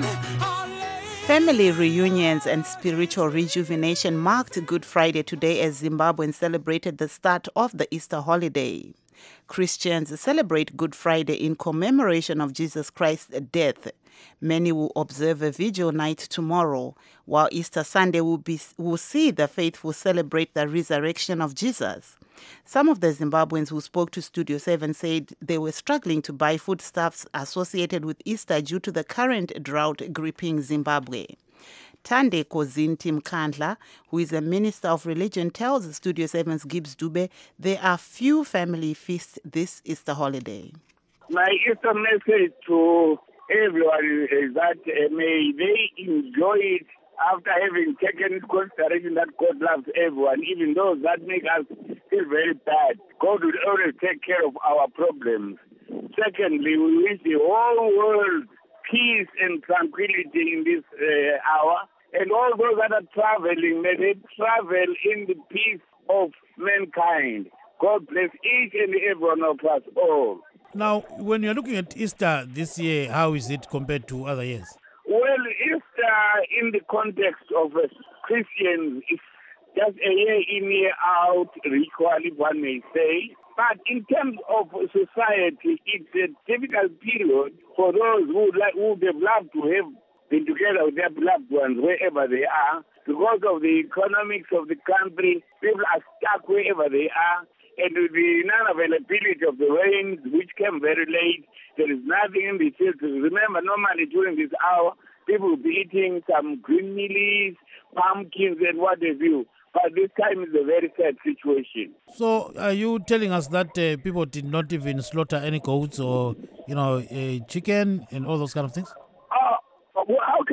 Family reunions and spiritual rejuvenation marked Good Friday today as Zimbabweans celebrated the start of the Easter holiday. Christians celebrate Good Friday in commemoration of Jesus Christ's death. Many will observe a vigil night tomorrow, while Easter Sunday will, be, will see the faithful celebrate the resurrection of Jesus. Some of the Zimbabweans who spoke to Studio seven said they were struggling to buy foodstuffs associated with Easter due to the current drought gripping Zimbabwe. Tande Kozinti Mkandla, who is a minister of religion, tells Studio seven's Gibbs Dube there are few family feasts this Easter holiday. My Easter message to everyone is that uh, may they enjoy it after having taken into consideration that God loves everyone, even those that make us feel very bad. God will always take care of our problems. Secondly, we wish the whole world peace and tranquility in this uh, hour. And all those that are traveling, may they travel in the peace of mankind. God bless each and every one of us all. Now, when you're looking at Easter this year, how is it compared to other years? Well, Easter in the context of uh, Christians is just a year in, year out ritual, if one may say. But in terms of society, it's a difficult period for those who, like, who would have loved to have been together with their beloved ones wherever they are. Because of the economics of the country, people are stuck wherever they are. And with the non-availability of the rains, which came very late, there is nothing in the fields. Remember, normally during this hour, people will be eating some green mealies, pumpkins, and what have you. But this time is a very sad situation. So, are you telling us that uh, people did not even slaughter any goats or, you know, uh, chicken and all those kind of things? Oh, how can they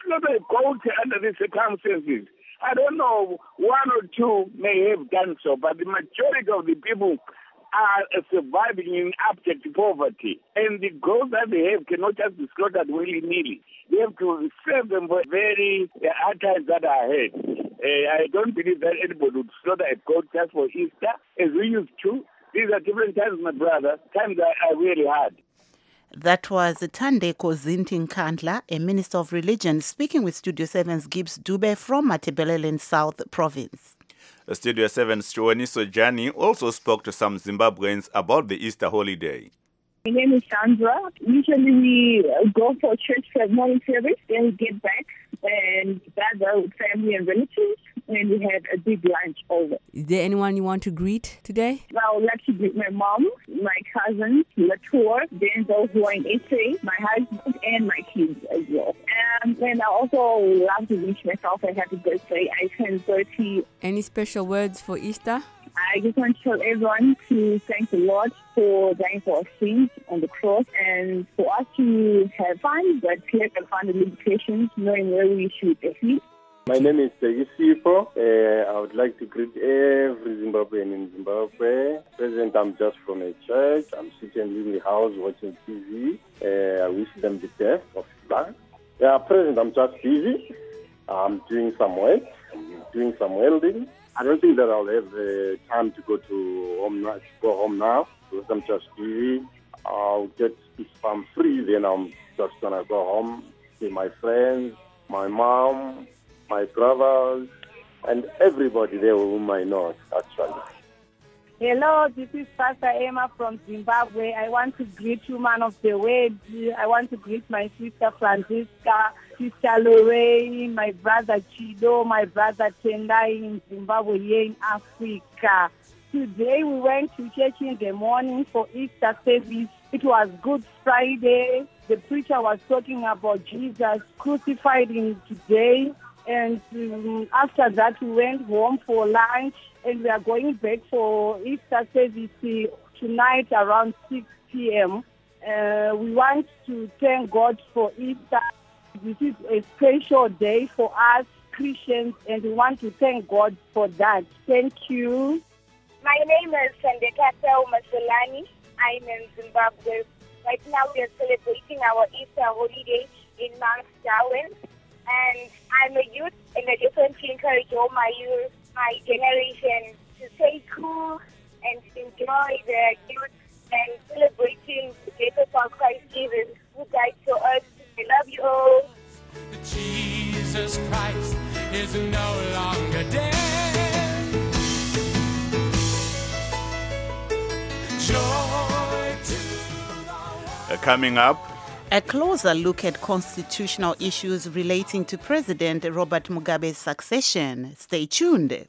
slaughter a goat under these circumstances. I don't know, one or two may have done so, but the majority of the people are surviving in abject poverty. And the goats that they have cannot just be slaughtered willy-nilly. They have to save them for very uh, hard times that are ahead. Uh, I don't believe that anybody would slaughter a goat just for Easter, as we used to. These are different times, my brother. Times are, are really hard. That was Thandeko Zinti-Nkandla, a minister of religion, speaking with Studio seven's Gibbs Dube from Matabeleland South Province. Studio seven's Chiwoniso Jani also spoke to some Zimbabweans about the Easter holiday. My name is Sandra. Usually we go for church for morning service, then we get back and gather with family and relatives, and we have a big lunch over. Is there anyone you want to greet today? Well, I would like to greet my mom, my cousins, Latour, Denzel, who are in S A, my husband, and my kids as well. Um, and I also love to wish myself a happy birthday. I turned thirty. Any special words for Easter? I just want to tell everyone to thank the Lord for dying for our sins on the cross, and for us to have fun, but clear and find the limitations, knowing where we should head. My name is Tegisifo. Uh, I would like to greet every Zimbabwean in Zimbabwe. Present, I'm just from a church. I'm sitting in the house watching T V. Uh, I wish them the best of luck. Yeah, present, I'm just busy. I'm doing some work. I'm doing some welding. I don't think that I'll have uh, time to go to home now, to go home now because I'm just busy. I'll get, if I'm free, then I'm just gonna go home, see my friends, my mom, my brothers, and everybody there whom I know, actually. Hello, this is Pastor Emma from Zimbabwe. I want to greet you, man of the word. I want to greet my sister Francisca, Sister Lorraine, my brother Chido, my brother Tendai in Zimbabwe, here in Africa. Today we went to church in the morning for Easter service. It was Good Friday. The preacher was talking about Jesus crucified in today. And um, after that, we went home for lunch, and we are going back for Easter service tonight around six p.m. Uh, we want to thank God for Easter. This is a special day for us Christians, and we want to thank God for that. Thank you. My name is Sandekata Masolani. I'm in Zimbabwe. Right now, we are celebrating our Easter holiday in Mount Darwin. And I'm a youth, and I just want to encourage all my youth, my generation, to stay cool and enjoy their youth and celebrating the death of Christ Jesus, who died for us. I love you all. Jesus Christ is no longer dead. Joy to uh, coming up. A closer look at constitutional issues relating to President Robert Mugabe's succession. Stay tuned.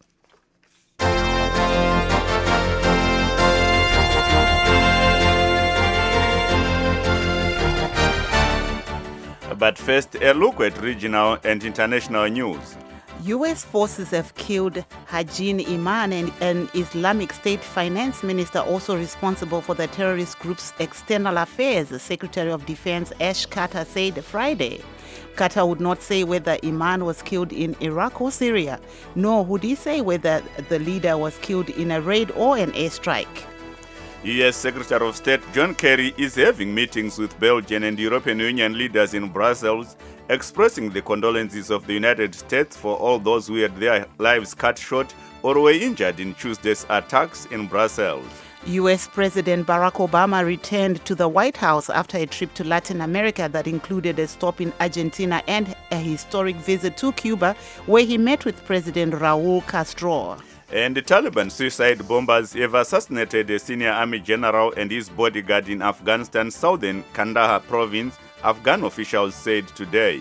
But first, a look at regional and international news. U S forces have killed Hajin Iman, an, an Islamic State finance minister also responsible for the terrorist group's external affairs, the Secretary of Defense Ash Carter said Friday. Carter would not say whether Iman was killed in Iraq or Syria, nor would he say whether the leader was killed in a raid or an airstrike. U S Secretary of State John Kerry is having meetings with Belgian and European Union leaders in Brussels, expressing the condolences of the United States for all those who had their lives cut short or were injured in Tuesday's attacks in Brussels. U S President Barack Obama returned to the White House after a trip to Latin America that included a stop in Argentina and a historic visit to Cuba, where he met with President Raul Castro. And the Taliban suicide bombers have assassinated a senior army general and his bodyguard in Afghanistan's southern Kandahar province, Afghan officials said today.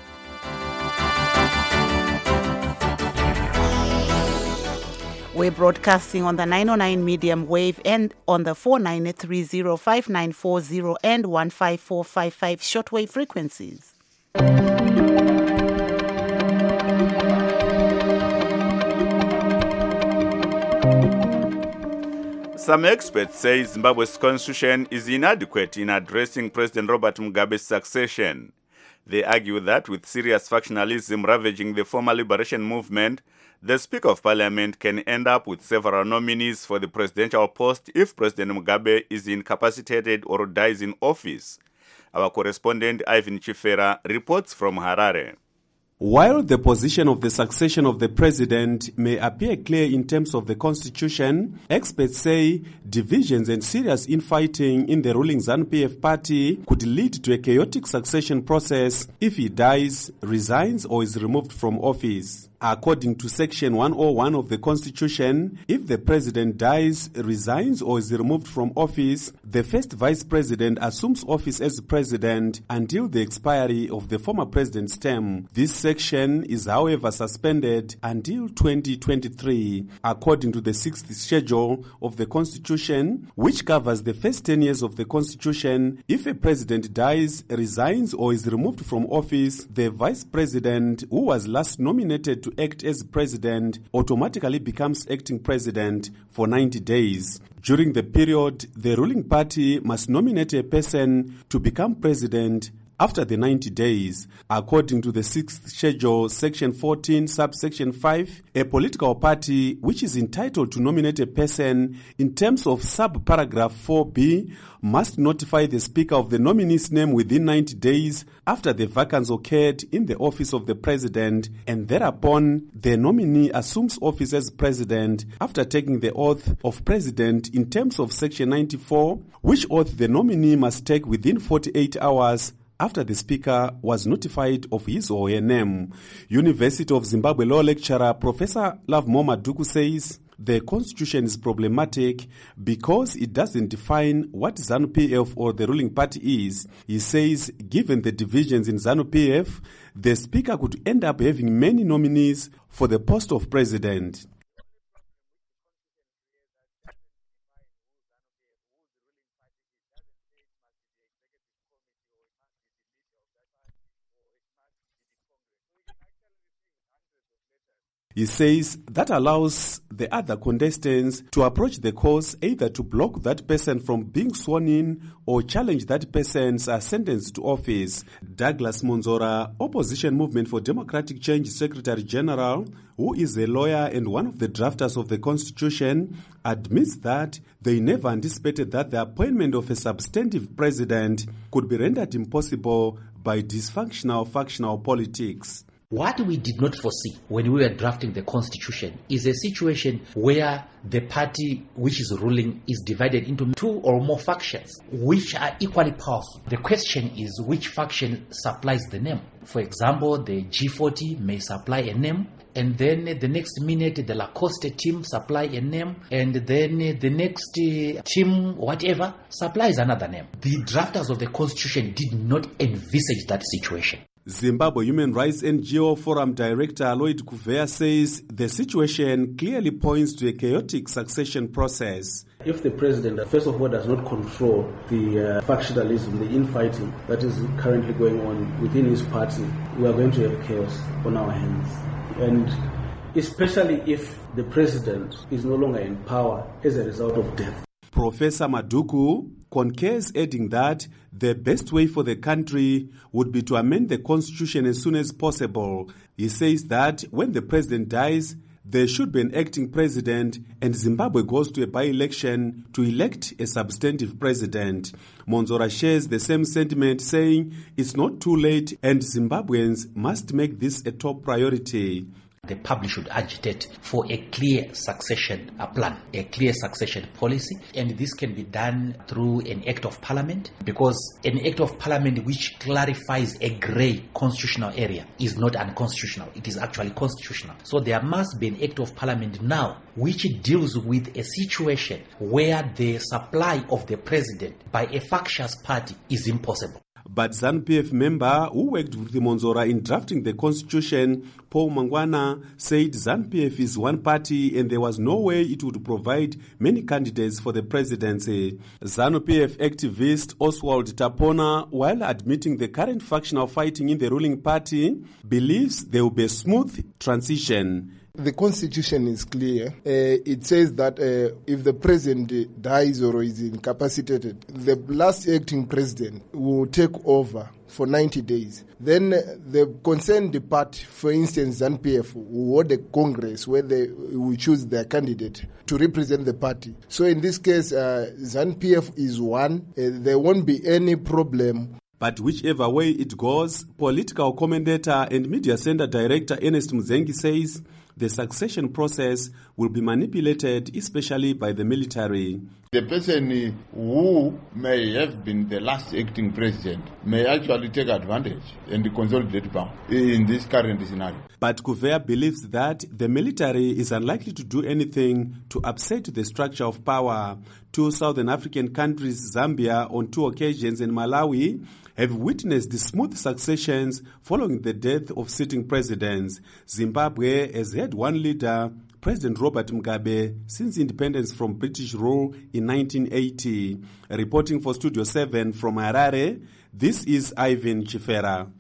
We're broadcasting on the nine oh nine medium wave and on the four nine three zero, five nine four zero and one five four five five shortwave frequencies. Some experts say Zimbabwe's constitution is inadequate in addressing President Robert Mugabe's succession. They argue that with serious factionalism ravaging the former liberation movement, the Speaker of Parliament can end up with several nominees for the presidential post if President Mugabe is incapacitated or dies in office. Our correspondent Ivan Chifera reports from Harare. While the position of the succession of the president may appear clear in terms of the constitution, experts say divisions and serious infighting in the ruling ZANU P F party could lead to a chaotic succession process if he dies, resigns or is removed from office. According to Section one oh one of the Constitution, if the president dies, resigns or is removed from office, the first vice president assumes office as president until the expiry of the former president's term. This section is, however, suspended until twenty twenty-three. According to the sixth schedule of the Constitution, which covers the first ten years of the Constitution, if a president dies, resigns or is removed from office, the vice president who was last nominated to to act as president automatically becomes acting president for ninety days. During the period, the ruling party must nominate a person to become president after the ninety days. According to the sixth schedule, section fourteen, subsection five, a political party which is entitled to nominate a person in terms of subparagraph four B must notify the speaker of the nominee's name within ninety days after the vacancy occurred in the office of the president, and thereupon the nominee assumes office as president after taking the oath of president in terms of section ninety-four, which oath the nominee must take within forty-eight hours after the speaker was notified of his or her name. University of Zimbabwe law lecturer Professor Lovemore Maduku says the constitution is problematic because it doesn't define what ZANU P F or the ruling party is. He says given the divisions in ZANU P F, the speaker could end up having many nominees for the post of president. He says that allows the other contestants to approach the cause either to block that person from being sworn in or challenge that person's uh, sentence to office. Douglas Monzora, Opposition Movement for Democratic Change Secretary General, who is a lawyer and one of the drafters of the Constitution, admits that they never anticipated that the appointment of a substantive president could be rendered impossible by dysfunctional factional politics. What we did not foresee when we were drafting the constitution is a situation where the party which is ruling is divided into two or more factions which are equally powerful. The question is which faction supplies the name. For example, the G forty may supply a name, and then the next minute the Lacoste team supply a name, and then the next team, whatever, supplies another name. The drafters of the constitution did not envisage that situation. Zimbabwe Human Rights N G O Forum Director Lloyd Kuvea says the situation clearly points to a chaotic succession process. If the president, first of all, does not control the uh, factionalism, the infighting that is currently going on within his party, we are going to have chaos on our hands. And especially if the president is no longer in power as a result of death. Professor Maduku concurs, adding that the best way for the country would be to amend the constitution as soon as possible. He says that when the president dies, there should be an acting president and Zimbabwe goes to a by-election to elect a substantive president. Monzora shares the same sentiment, saying it's not too late and Zimbabweans must make this a top priority. The public should agitate for a clear succession a plan, a clear succession policy, and this can be done through an act of parliament, because an act of parliament which clarifies a grey constitutional area is not unconstitutional, it is actually constitutional. So there must be an act of parliament now which deals with a situation where the supply of the president by a factious party is impossible. But ZANU P F member who worked with Monzora in drafting the constitution, Paul Mangwana, said ZANU P F is one party and there was no way it would provide many candidates for the presidency. ZANU P F activist Oswald Tapona, while admitting the current factional fighting in the ruling party, believes there will be a smooth transition. The constitution is clear. Uh, it says that uh, if the president dies or is incapacitated, the last acting president will take over for ninety days. Then the concerned party, for instance, ZANU P F, will hold a congress where they will choose their candidate to represent the party. So in this case, uh, ZANU P F is one. Uh, there won't be any problem. But whichever way it goes, political commentator and media center director Ernest Muzengi says the succession process will be manipulated, especially by the military. The person who may have been the last acting president may actually take advantage and consolidate power in this current scenario. But Kuvea believes that the military is unlikely to do anything to upset the structure of power. Two Southern African countries, Zambia on two occasions and Malawi, have witnessed the smooth successions following the death of sitting presidents. Zimbabwe has had one leader, President Robert Mugabe, since independence from British rule in nineteen eighty. Reporting for Studio seven from Harare, this is Ivan Chifera.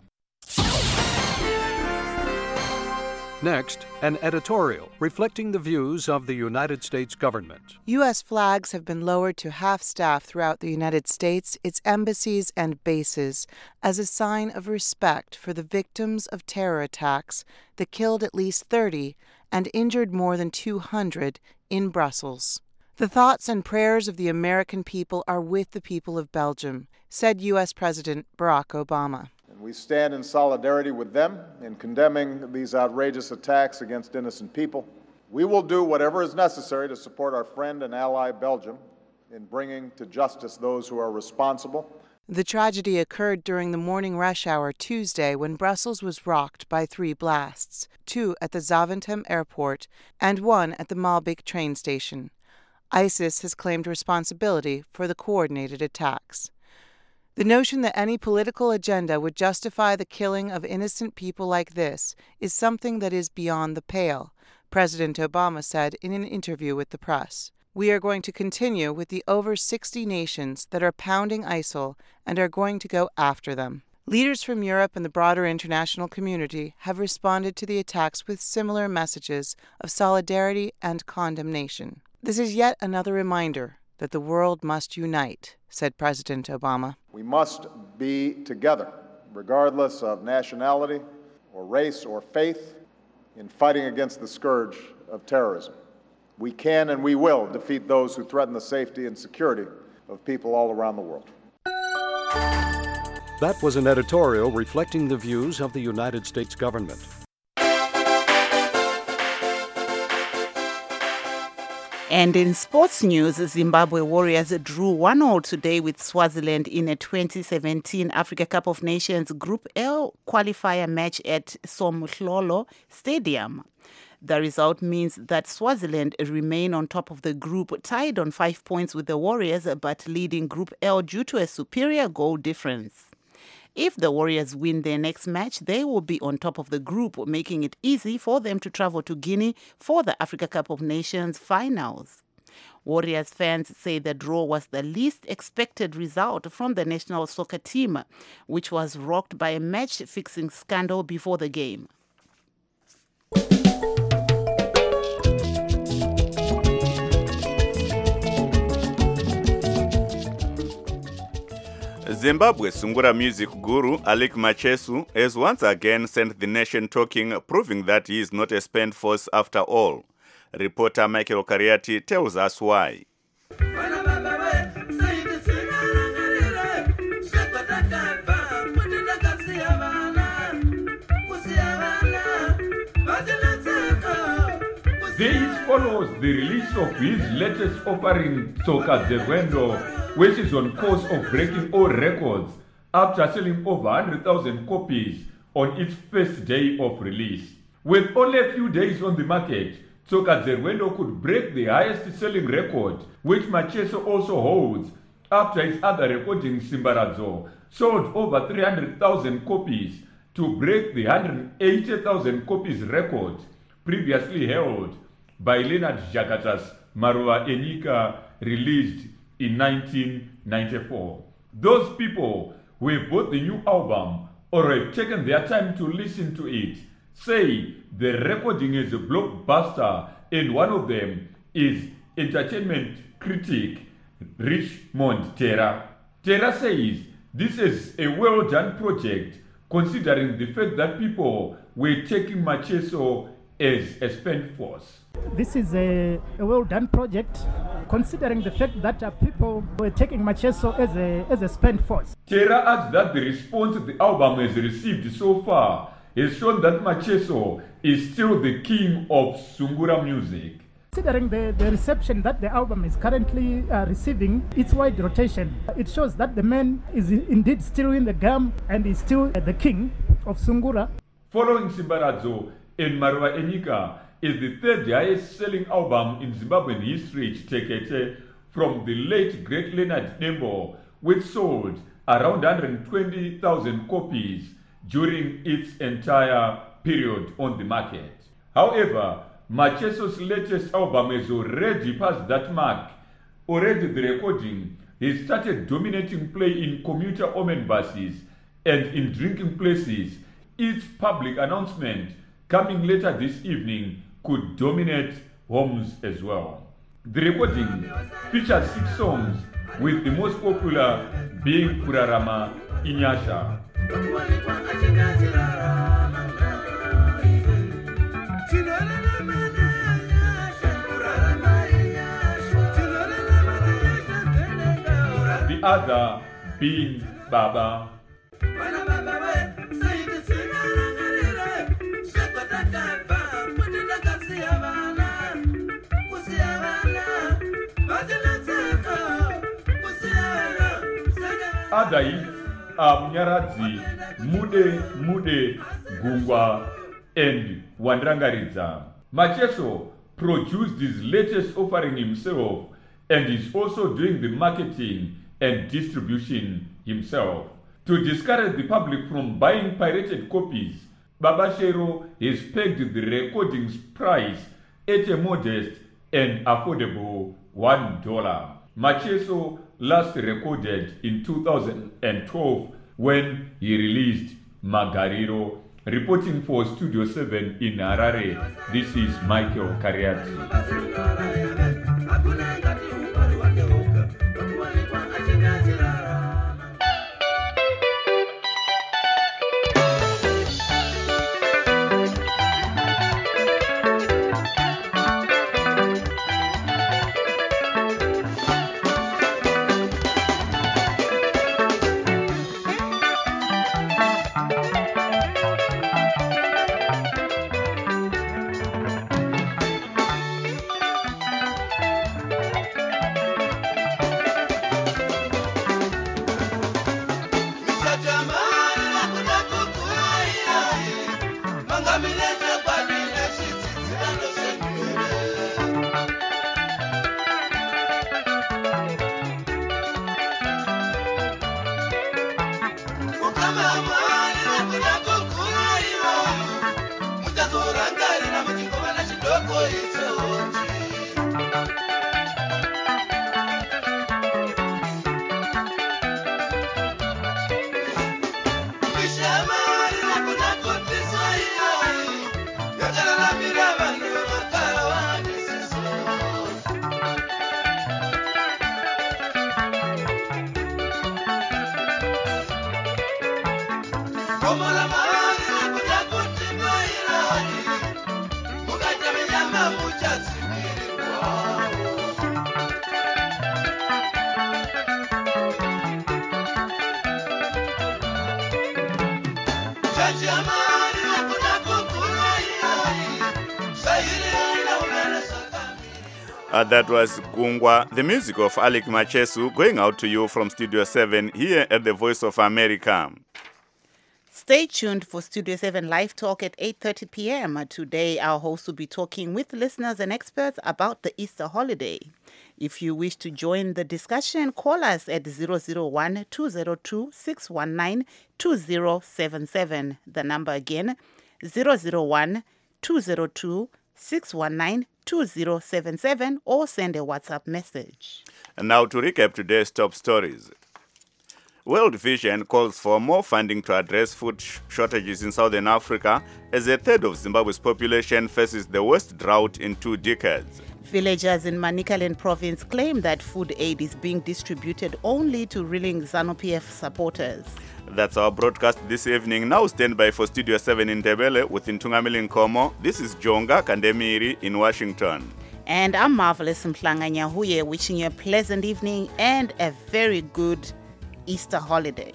Next, an editorial reflecting the views of the United States government. U S flags have been lowered to half-staff throughout the United States, its embassies and bases, as a sign of respect for the victims of terror attacks that killed at least thirty and injured more than two hundred in Brussels. The thoughts and prayers of the American people are with the people of Belgium, said U S President Barack Obama. We stand in solidarity with them in condemning these outrageous attacks against innocent people. We will do whatever is necessary to support our friend and ally Belgium in bringing to justice those who are responsible. The tragedy occurred during the morning rush hour Tuesday when Brussels was rocked by three blasts, two at the Zaventem airport and one at the Maalbeek train station. ISIS has claimed responsibility for the coordinated attacks. The notion that any political agenda would justify the killing of innocent people like this is something that is beyond the pale, President Obama said in an interview with the press. We are going to continue with the over sixty nations that are pounding ISIL and are going to go after them. Leaders from Europe and the broader international community have responded to the attacks with similar messages of solidarity and condemnation. This is yet another reminder that the world must unite, said President Obama. We must be together, regardless of nationality or race or faith, in fighting against the scourge of terrorism. We can and we will defeat those who threaten the safety and security of people all around the world. That was an editorial reflecting the views of the United States government. And in sports news, Zimbabwe Warriors drew one all today with Swaziland in a twenty seventeen Africa Cup of Nations Group L qualifier match at Somhlolo Stadium. The result means that Swaziland remain on top of the group, tied on five points with the Warriors, but leading Group L due to a superior goal difference. If the Warriors win their next match, they will be on top of the group, making it easy for them to travel to Guinea for the Africa Cup of Nations finals. Warriors fans say the draw was the least expected result from the national soccer team, which was rocked by a match-fixing scandal before the game. Zimbabwe Sungura music guru Alec Machesu has once again sent the nation talking, proving that he is not a spent force after all. Reporter Michael Kariati tells us why. This follows the release of his latest offering, Tsoka Zerwendo, which is on course of breaking all records after selling over one hundred thousand copies on its first day of release. With only a few days on the market, Tsoka Zerwendo could break the highest selling record, which Macheso also holds after his other recording, Simbaradzo, sold over three hundred thousand copies to break the one hundred eighty thousand copies record previously held by Leonard Jakata's Maruva Enyika, released in nineteen ninety-four. Those people who have bought the new album or have taken their time to listen to it say the recording is a blockbuster, and one of them is entertainment critic Richmond Terra. Terra says this is a well-done project considering the fact that people were taking Macheso as a spent force. This is a, a well-done project considering the fact that uh, people were taking Macheso as a, as a spent force. Terra adds that the response the album has received so far has shown that Macheso is still the king of Sungura music. Considering the, the reception that the album is currently uh, receiving, its wide rotation, it shows that the man is indeed still in the game and is still uh, the king of Sungura. Following Simbaradzo and Marwa Enyika is the third highest selling album in Zimbabwean history, Chitekete, from the late great Leonard Nembo, which sold around one hundred twenty thousand copies during its entire period on the market. However, Macheso's latest album has already passed that mark. Already the recording has started dominating play in commuter omnibuses and in drinking places. Its public announcement coming later this evening could dominate homes as well. The recording features six songs, with the most popular being Kurarama Inyasha. The other being Baba. Other hits are Mnyaradzi, Mude Mude, Gungwa, and Wandrangaridza. Macheso produced his latest offering himself and is also doing the marketing and distribution himself. To discourage the public from buying pirated copies, Baba Shero has pegged the recording's price at a modest and affordable one dollar. Macheso last recorded in two thousand twelve when he released Magariro. Reporting for Studio seven in Harare, this is Michael Kariati. Uh, that was Gungwa, the music of Alec Macheso, going out to you from Studio seven here at the Voice of America. Stay tuned for Studio seven Live Talk at eight thirty p.m. Today, our host will be talking with listeners and experts about the Easter holiday. If you wish to join the discussion, call us at zero zero one, two zero two, six one nine, two zero seven seven. The number again, zero zero one, two zero two, six one nine, two zero seven seven, or send a WhatsApp message. And now to recap today's top stories. World Vision calls for more funding to address food sh- shortages in Southern Africa as a third of Zimbabwe's population faces the worst drought in two decades. Villagers in Manicaland province claim that food aid is being distributed only to ruling ZANU-P F supporters. That's our broadcast this evening. Now stand by for Studio seven in Ndebele with Ntungamili Nkomo. This is Jonga Kandemiri in Washington. And I'm Marvelous Mhlanga Nyahuye, wishing you a pleasant evening and a very good Easter holiday.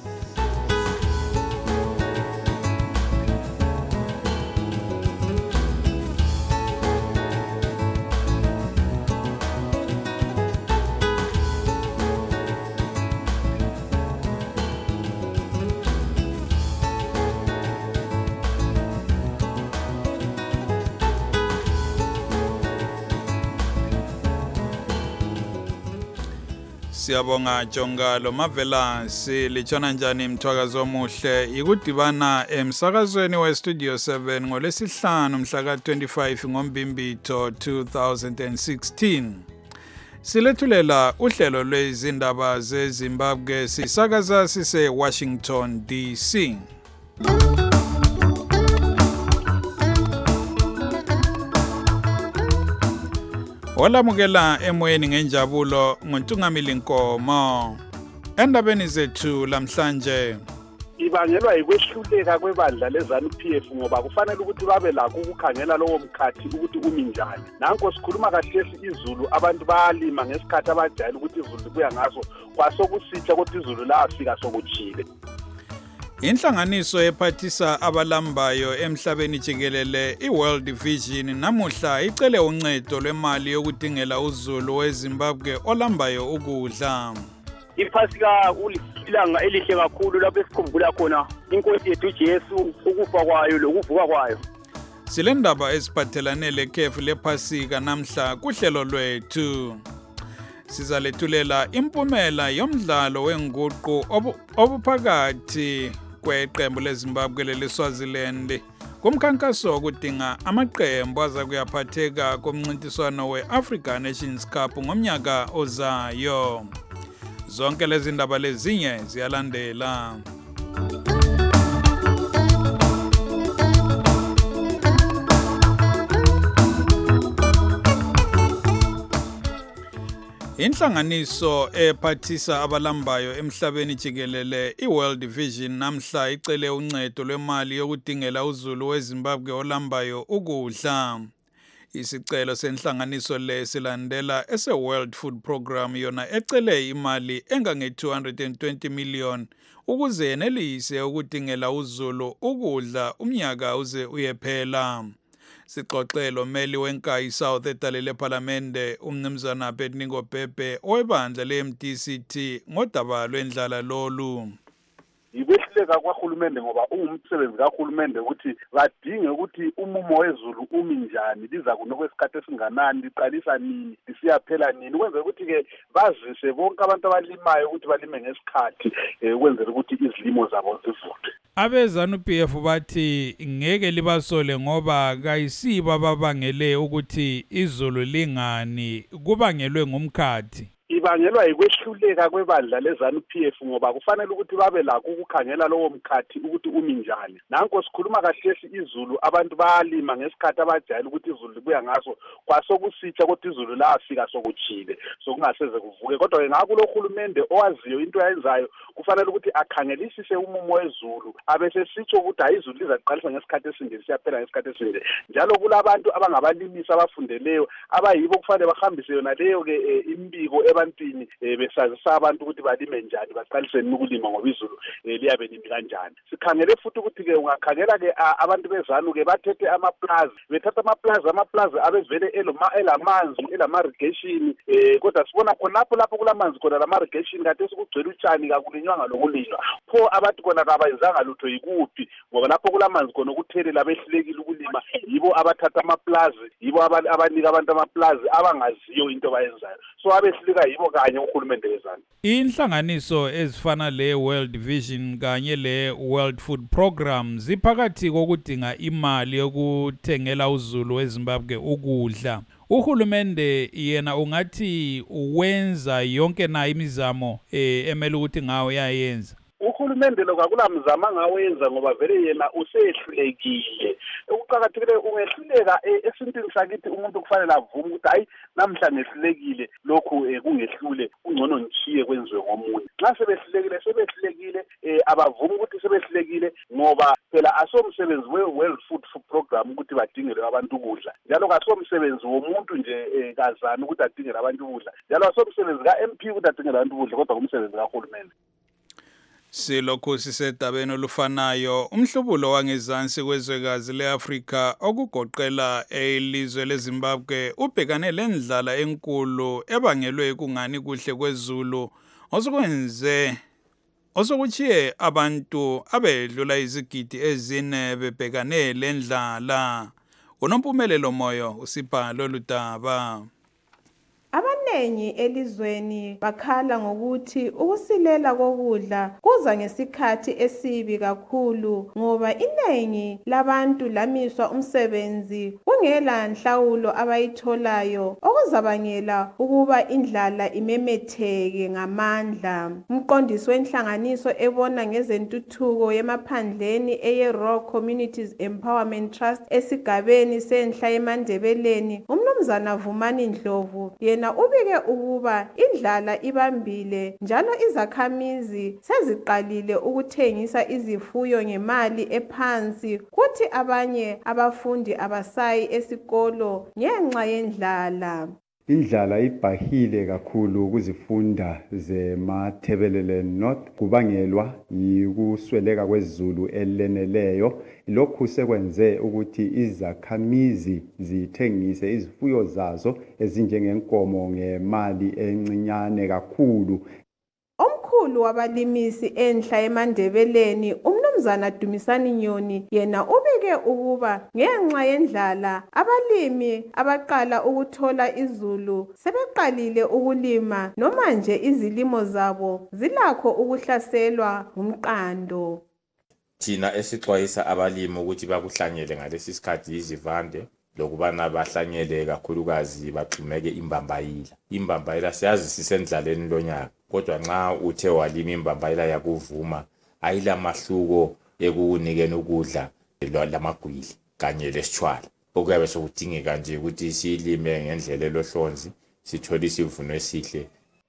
Siyabonga Jonga lo mavela silichona njani mthwakazo omuhle ikudibana emsakazweni we Studio seven ngolesihlanu mhla ka twenty-five ngoMbimbitho two thousand sixteen. Silethulela uhlelo lwezindaba zeZimbabwe sisakaza sise Washington D C. Olamukela emoyeni ngenjabulo ngoNtungamili Nkomo. Endabeni zethu lamhlanje ibangelwa yikwehluleka kwebandla leZANU-P F ngoba kufanele ukuthi babe lakho ukukhangela lowo mkhathi ukuthi umi njani. Nanko sikhuluma kahle izulu abantu bayalima ngesikhathi abajayela ukuthi izulu libuya ngaso kwasokusitsha ukuthi izulu lafika sokujile. Inhlanganiso ephathisa abalambayo emhlabeni jikelele iWorld Vision namuhla icele uncedo lwemali yokudingela uzulu weZimbabwe olambayo ukudla. Iphasika ulilanga elihle kakhulu lapho esikhumbula khona inkosi yethu Jesu ukufa kwayo lokuvuka kwayo. Silendaba eziphathelane lekhefu lephasika namhla kuhlelo lwethu. Sizalethulela impumela yomdlalo wenguqu obuphakathi kweqembu leZimbabwe leSwaziland kumkhankaso okudinga amaqembu aza kuyaphatheka komncintiswano we-Africa Nations Cup ngomnyaka ozayo. Zonke lezi ndaba lezinye ziyalandela. Inhlanganiso ephathisa abalambayo emhlabeni jikelele iWorld Vision namhla icele uncedo lwemali yokudingela uzulu weZimbabwe olambayo ukudla. Isicelo senhlanganiso le silandela ese World Food Program yona ecele imali engange two hundred twenty million ukuze yenelise ukudingela uzulu ukudla umnyaka uze uyephela. Sixoxelo meli wenkayi South edalele parliamente umnumzana Abednego Bhebhe owebandla le-M D C T ngodaba lwendlala lolu. Yikwehluleka kwahulumende ngoba ungumsebenzi kahulumende ukuthi badinge ukuthi umumo wezulu umi njani liza kunokwesikhathi esinganani liqalisa nini lisiyaphela nini ukwenzela ukuthi ke bazise bonke abantu abalimayo ukuthi balime ngesikhathi ukwenzela ukuthi izilimo zabo zivuthwe. AbeZANU-P F bathi ngeke libasole ngoba kayisiba babangele ukuthi izulu lingani kubangelwe ngumkhathi. Ibangelwa yikwehluleka kwebandla leZANU-P F ngoba kufanele ukuthi babe lakho ukukhangela lowo mkhathi ukuthi umi njani. Nanko sikhuluma kahle izulu abantu bayalima ngesikhathi abajayela ukuthi izulu libuya ngaso kwasokusitsha ukuthi izulu lafika sokujile sokungaseze kuvuke kodwa ke ngakho lo hulumende owaziyo into ayenzayo kufanele ukuthi akhangelisise umumo wezulu abese sitsho ukuthi ayizulu lizaqalisa ngesikhathi esinde siyaphela ngesikhathi esinde njalo kulabantu abangabalimisi abafundeleyo abayibo kufanele bahambise yona leyo ke imbiko ebantwini besazisa abantu ukuthi balime njani baqalise ukulima ngoba izulu liyabe limi kanjani. Sikhangele futhi ukuthi ke ungakhangela ke abantu bezanu ke bathethe amaplaza bethatha amaplaza amaplaza abezivele elamanzi elama irrigation kodwa sibona khonapho lapho kulamanzi khona lama irrigation kade sikugcwele utshani kakulinywanga lokulinywa pho abantu khona kabayizanga lutho yikuphi ngoba lapho kulamanzi khona ukuthelela behlulekile ukulima yibo abathatha amaplaza yibo abanika abantu amaplaza abangaziyo into bayenzayo so abehluleka yibo kanye uhulumende wezanu. Inhlanganiso ezifana le World Vision kanye le World Food Program ziphakathi kokudinga imali yokuthengela uzulu weZimbabwe ukudla. Uhulumende yena ungathi wenza yonke na imizamo eh emele ukuthi ngawo yayenza. Uhulumende lo akula mzamo angawenza ngoba vele yena usehlulekile. Ukuqhakathekile ungehluleka esintwini sakithi umuntu kufanele avume ukuthi hayi namhla ngehlulekile lokhu kungehlule ungcono ngishiye kwenziwe ngomunye. Nxa sebehlulekile sebehlulekile abavume ukuthi sebehlulekile ngoba phela asomsebenzi we-World Food Program ukuthi badingele abantu ukudla. Njalo kasomsebenzi womuntu nje kazana ukuthi adingele abantu ukudla. Njalo asomsebenzi ka-M P ukuthi adingele abantu ukudla kodwa umsebenzi kahulumende. Silokhu sisedabeni olufanayo umhlubulo wangezansi kwezwekazi leAfrika okugoqela elizwe leZimbabwe ubhekane lendlala enkulu ebangelwe kungani kuhle kwezulu osokwenze osokuchiye abantu abedlula izigidi ezine bebhekane lendlala. Unompumelelo moyo usibhalo ludaba. Abanengi elizweni bakhala ngokuthi ukusilela kokudla kuza ngesikhathi esibi kakhulu ngoba inengi labantu lamiswa umsebenzi kungela nhlawulo abayitholayo okuzabangela ukuba indlala imemetheke ngamandla. Umqondisi wenhlanganiso ebona ngezentuthuko yemaphandleni eye Raw Communities Empowerment Trust esigabeni senhla eMandebeleni uMnumzana Vumani Ndlovu yena ubike ukuba indlala ibambile njalo izakhamizi seziqalile ukuthengisa izifuyo ngemali ephansi kuthi abanye abafundi abasayi esikolo ngenxa yendlala. Indlala ibhahile kakhulu kuzifunda zeMathebelele North kubangelwa yikusweleka kwezulu eleneleyo. Lokhu sekwenze ukuthi izakhamizi zithengise izifuyo zazo ezinjengenkomo ngemali encinyane kakhulu. Omkhulu wabalimisi enhla eMandebeleni uMnumzana Dumisani Nyoni yena ubike ukuba ngenxa yendlala abalimi abaqala ukuthola izulu sebeqalile ukulima noma nje izilimo zabo zilakho ukuhlaselwa umqando. Thina esixwayisa abalimi ukuthi bakuhlanyele ngalesi sikhathi izivande lokubana bahlanyele kakhulukazi baxhumeke imbambayila. Imbambayila siyazi sisendlaleni lonyaka kodwa nxa uthe walima imbambayila yakuvuma ayila mahluko ekunikeni ukudla lamagwili kanye lesitshwala. Okuyabe sokudingeka nje ukuthi silime ngendlela elohlonzi sithole isivuno esihle.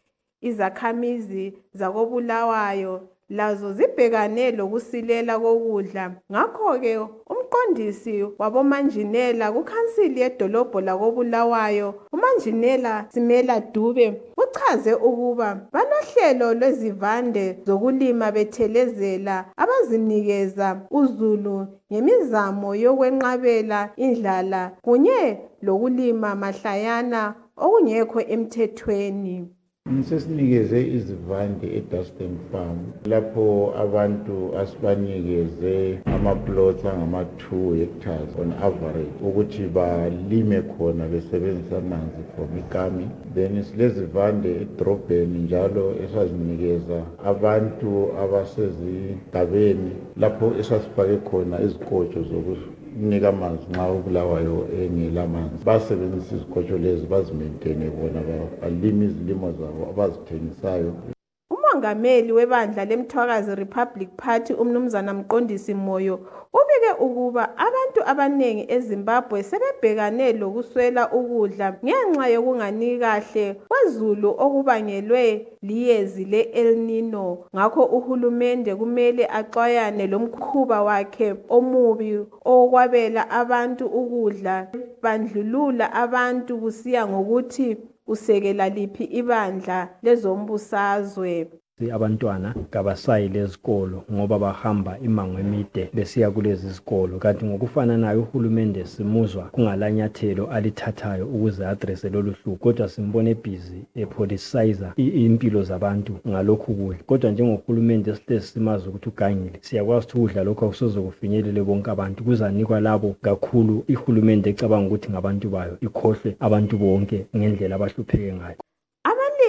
Izakhamizi zakobulawayo lazo zibhekane lokusilela kokudla. Ngakho-ke umqondisi wabomanjinela kukhansili yedolobho lakobulawayo umanjinela Simela Dube uchaze ukuba banohlelo lwezivande zokulima bethelezela abazinikeza uzulu ngemizamo yokwenqabela indlala kunye lokulima mahlayana okungekho emthethweni. Sesinikeze izivande eDustin Farm lapho abantu asibanikeze amaplots angama two hectares on average ukuthi balime khona besebenzisa amanzi from ikami. Then silezivande edrobheni njalo esazinikeza abantu abasezigabeni lapho esasifake khona izikotsho zokunika amanzi nxa ubulawayo engela amanzi. Basebenzisa izikotsho lezi bazimaintaine bona balime izilimo zabo abazithengisayo. Umongameli webandla leMthwakazi Republic Party uMnumzana Mqondisi Moyo ubike ukuba abantu abanengi eZimbabwe sebebhekane lokuswela ukudla ngenxa yokungani kahle kwezulu okubangelwe liyezi le-El Nino. Ngakho uhulumende kumele axwayane lomkhuba wakhe omubi okwabela abantu ukudla bandlulula abantu kusiya ngokuthi usekela liphi ibandla lezombusazwe. Abantwana kabasayi lezikolo ngoba bahamba imango emide besiya kulezi zikolo, kanti ngokufana nayo uhulumende simuzwa kungalanyathelo alithathayo ukuze address lolu hlupho, kodwa simbone busy epolicizer impilo zabantu ngalokhu kudla. Kodwa njengohulumende sihle simazi ukuthi ugangile, siyakwazi ukuthi ukudla lokho akusoze kufinyelele bonke abantu, kuzanikwa labo kakhulu ihulumende ecabanga ukuthi ngabantu bayo ikhohlwe abantu bonke ngendlela abahlupheke ngayo.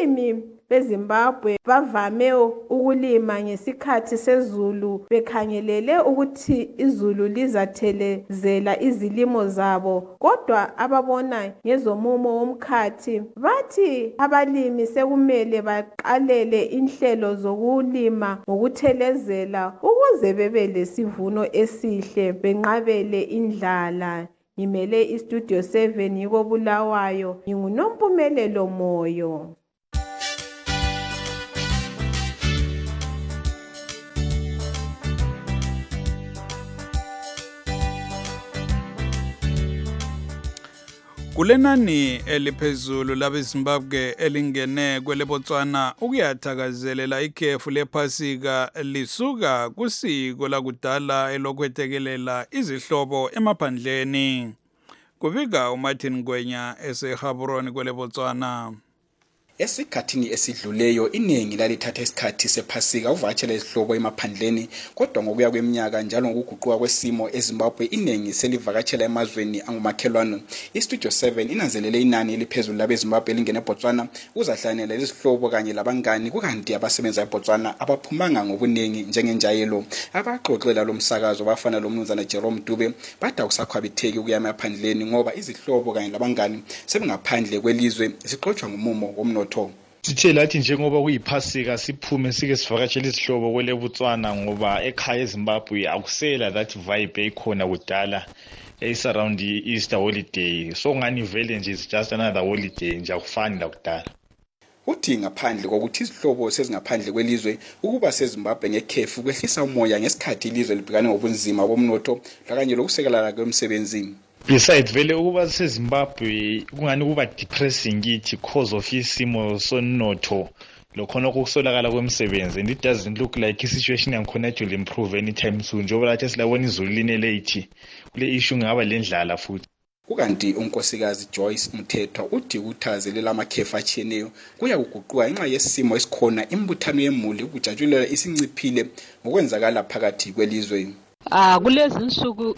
Abalimi beZimbabwe bavame ukulima ngesikhathi sezulu bekhangelele ukuthi izulu lizathelezela izilimo zabo, kodwa ababona ngezomumo womkhathi bathi abalimi sekumele baqalele inhlelo zokulima ngokuthelezela ukuze bebe lesivuno esihle benqabele indlala. Ngimele iStudio seven yiko Bulawayo, nginguNompumelelo Moyo. Kulenani eliphezulu labeZimbabwe elingene kweleBotswana ukuyathakazelela ikhefu lephasika lisuka kusiko lakudala elokwethekelela izihlobo emaphandleni. Kubika uMartin Gwenya eseGaborone kweleBotswana. Esikhathini esidluleyo iningi lalithatha isikhathi sephasika uvakatshela izihlobo emaphandleni, kodwa ngokuya kweminyaka njalo ngokuguquka kwesimo eZimbabwe iningi selivakatshela emazweni angumakhelwane. iStudio seven inanzelele inani eliphezulu labeZimbabwe elingene eBotswana uzahlanela izihlobo kanye labangani, kukanti abasebenza eBotswana abaphumanga ngobuningi njengenjayelo. Abaxoxela lo msakazo bafana lo mnumzana Jerome Dube bathi akusakhwabitheki ukuya emaphandleni ngoba izihlobo kanye labangani sebengaphandle kwelizwe zixoxwa ngumumo womnotho. Sithe lathi njengoba kuyiphasika siphume sike sivakatshela izihlobo kweleBotswana ngoba ekhaya eZimbabwe akusela that vibe ekhona kudala is around the Easter holiday, so ngani vele nje is just another holiday nje akufani lakudala. Uthi ngaphandle kokuthi izihlobo sezingaphandle kwelizwe ukuba seZimbabwe ngekhefu kwehlisa umoya ngesikhathi ilizwe libhekane ngobunzima bomnotho kanye lokusekelana kwemsebenzi. Besides vele ukuba seZimbabwe kungani kuba depressing kithi because of isimo sonotho lokhona okusolakala kwemsebenzi, and it doesn't look like isituation yankhona it will improve anytime soon njengoba lathi silabona izulu line late kule issue ngaba lendlala futhi. Kukanti unkosikazi Joyce Mthethwa uthi ukuthazelela amakhefu achiyeneyo kuya kuguquka inxa yesimo esikhona imbuthano yemuli ukujatshulela isinciphile ngokwenzakala phakathi kwelizwe. Ah kulezi insuku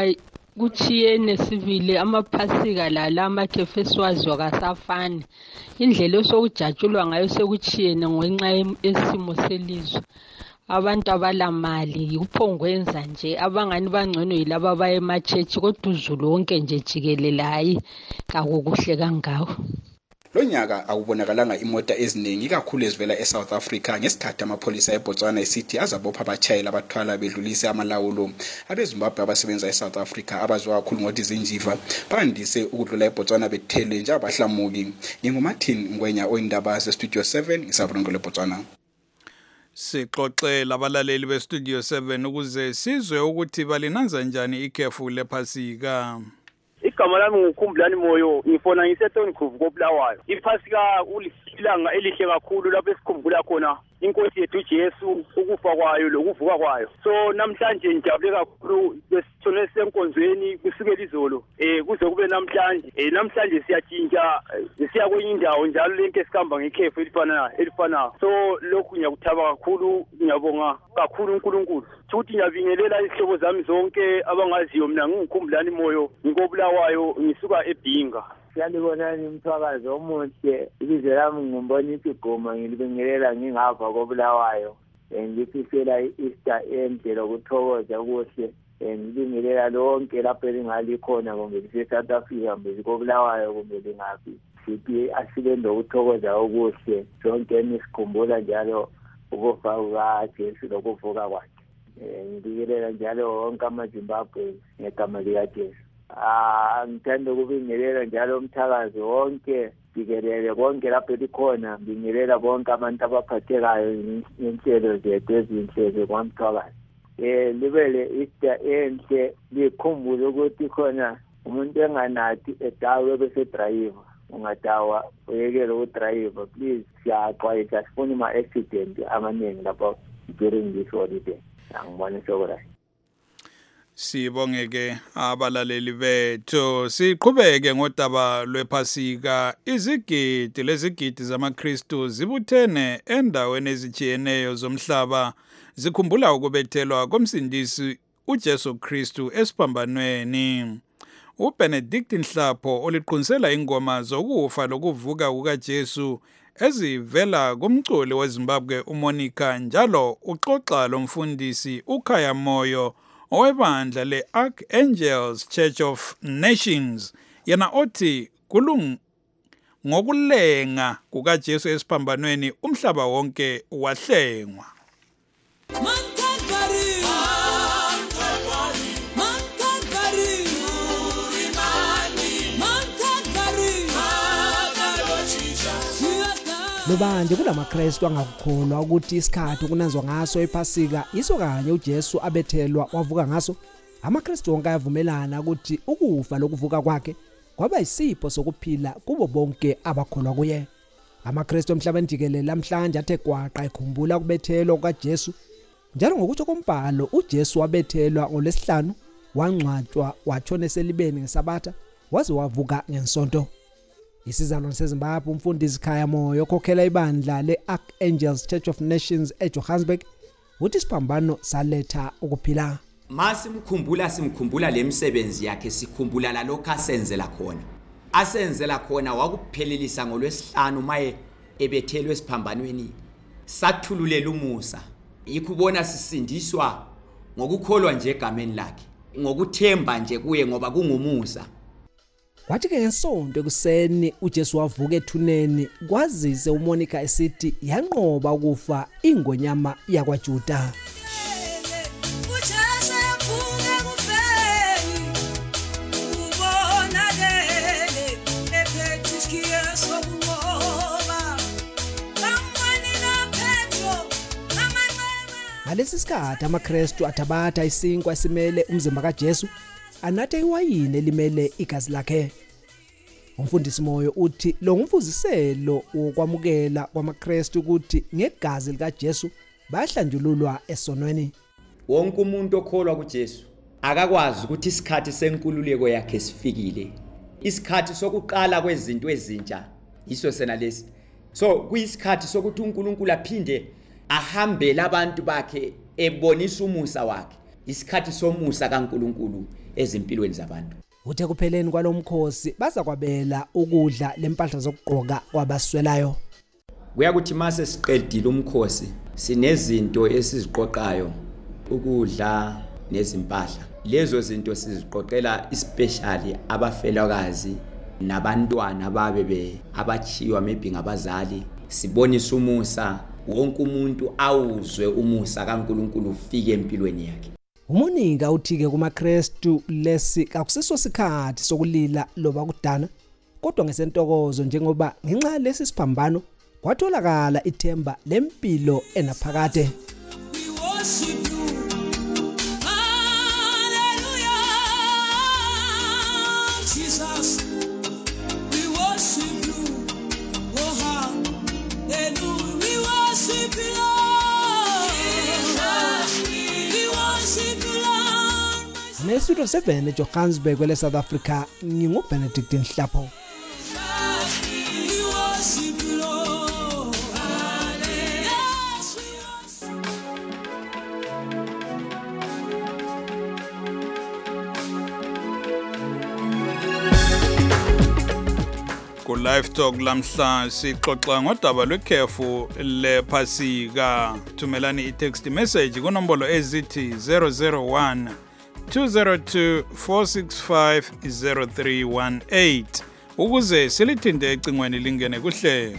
kuchiyene sivile amaphasika la lamakhefu esiwazwa kasafani, indlela osokujatshulwa ngayo sekuchiyene ngenxa yesimo selizwe. Abantu abalamali kuphongwenza nje abangani bangcono yilaba baye emachechi kodwa uzulu wonke nje jikelele hayi kakukuhle kangako. Lo nyaka akubonakalanga imota eziningi kakhulu ezivela eSouth Africa ngesikhathi amapholisa eBotswana esithi azabopha abatshayeli abathwala bedlulise amalawulo. abeZimbabwe abasebenza eSouth Africa abaziwa kakhulu ngokuthi zinjiva bandise ukudlula eBotswana bethele nje abahlamuki. NginguMartin Ngwenya oyindaba zeStudio seven ngisabonga leBotswana. Sixoxela abalaleli beStudio seven ukuze sizwe ukuthi balinanza njani ikhefu lephasika. Igama lami nguKhumbulani Moyo, ngifona ngiseToni Groove koBulawayo. Iphasika ulilanga elihle kakhulu lapho esikhumbula khona inkosi yethu Jesu ukufa kwayo lokuvuka kwayo. So namhlanje ngijabule kakhulu besithone senkonzweni kusukela izolo eh kuze kube namhlanje. Eh namhlanje siyatshintsha siya kwenye indawo njalo lento esikhamba ngekhefu elifana elifana. So lokhu ngiyakuthaba kakhulu, ngiyabonga kakhulu uNkulunkulu. Futhi ngiyabingelela izihlobo zami zonke abangaziyo mina ngikhumbulani Moyo ngikobulawayo ngisuka eBhinga. Siyalibonani umthwakazo omuhle, ibizo lami ngumbonisi Goma ngilibingelela ngingava kobulawayo. Ngifisela iEaster ende lokuthokoza kuhle. Ngibingelela lonke lapho elingalikhona kumbe liseSouth Africa kumbe kobulawayo kumbe lingaphi. Sithi asile lokuthokoza okuhle sonke esikhumbula njalo ukufa kukaJesu lokuvuka kwakhe. Ngibingelela njalo wonke amaZimbabwe ngegama likaJesu. Ah ngithanda ukubingelela njalo umthakazo wonke jikelele konke lapho likhona, ngibingelela bonke abantu abaphathekayo inhlelo zethu ezinhle kwamthakazi. Eh libele Easter enhle likhumbule ukuthi khona umuntu enganathi edawe bese driver ungadawa uyekele udriver. Please siyaxwayisa sifuna ama accident amaningi lapho during this holiday. Angibone sokuthi Sibongeke abalaleli bethu. Siqhubeke ngodaba lwephasika. Izigidi lezigidi zamaKristu zibuthene endaweni ezijiyeneyo zomhlaba zikhumbula ukubethelwa komsindisi uJesu Kristu esiphambanweni. uBenedict Nhlapho oliqinisela ingoma zokufa lokuvuka kukaJesu ezivela kumculi weZimbabwe uMonica njalo uxoxa lomfundisi uKhaya Moyo owebandla le-Archangels Church of Nations yena othi kulung ngokulenga kukaJesu esiphambanweni umhlaba wonke wahlengwa. Lobanje kulamaKristu angakukholwa ukuthi isikhathi kunanzwa ngaso ePhasika iso kanye uJesu abethelwa wavuka ngaso. AmaKristu wonke ayavumelana ukuthi ukufa lokuvuka kwakhe kwaba isipho sokuphila kubo bonke abakholwa kuye. AmaKristu emhlabeni jikelele namhlanje athe gwaqa ekhumbula ukubethelwa kukaJesu. Njalo ngokuthi kombhalo uJesu wabethelwa ngolesihlanu, wangcwatshwa, watshona eselibeni ngeSabatha, waze wavuka ngensonto. Isizalwane seZimbabwe umfundisi Khaya Moyo okhokhela ibandla le-Archangels Church of Nations eJohannesburg uthi isiphambano saletha ukuphila. Masimkhumbula simkhumbula lemsebenzi yakhe sikhumbula lalokho asenzela khona. Asenzela khona wakuphelelisa ngolwesihlanu maye ebethelwe esiphambanweni. Sathululela umusa. Ikubona sisindiswa ngokukholwa nje egameni lakhe. Ngokuthemba nje kuye ngoba kungumusa. Wathi ke ngesonto ekuseni uJesu wavuka ethuneni kwazise uMonica esithi yanqoba ukufa ingonyama yakwaJuda. Ngalesi sikhathi amaKristu athabatha isinkwa esimele umzimba kaJesu anathe iwayini elimele igazi lakhe. Umfundisi Moyo uthi lo ngumfuziselo wokwamukela kwamaKristu ukuthi ngegazi likaJesu bahlanjululwa esonweni. Wonke umuntu okholwa kuJesu akakwazi ukuthi isikhathi senkululeko yakhe sifikile. Isikhathi sokuqala kwezinto ezintsha iso sena lesi. So kuyisikhathi sokuthi uNkulunkulu aphinde ahambele abantu bakhe ebonisa umusa wakhe. Isikhathi somusa kaNkulunkulu ezimpilweni zabantu. Uthe kupheleni kwalomkhosi baza kwabela ukudla lempahla zokugqoka kwabaswelayo. Kuyakuthi mase siqedile umkhosi sinezinto esiziqoqayo ukudla nezimpahla. Lezo zinto siziqoqela especially abafelakazi nabantwana babe be abachiwa maybe ngabazali. Sibonisa umusa wonke umuntu awuzwe umusa kaNkulunkulu ufike empilweni yakhe. Umonica uthike kumaKristu lesi akusiso sikhathi sokulila loba kudana kodwa ngesentokozo njengoba ngenxa lesi siphambano kwatholakala ithemba lempilo enaphakade. Nestudio seven eJohannesburg kwele South Africa nginguBenedict Nhlapho. Ku live talk lamhla sixoxa ngodaba lwekhefu lePhasika. Thumelani i-text message kunombolo ezithi zero zero one two zero two four six five zero three one eight ukuze silithinde ecingweni lingene kuhlelo.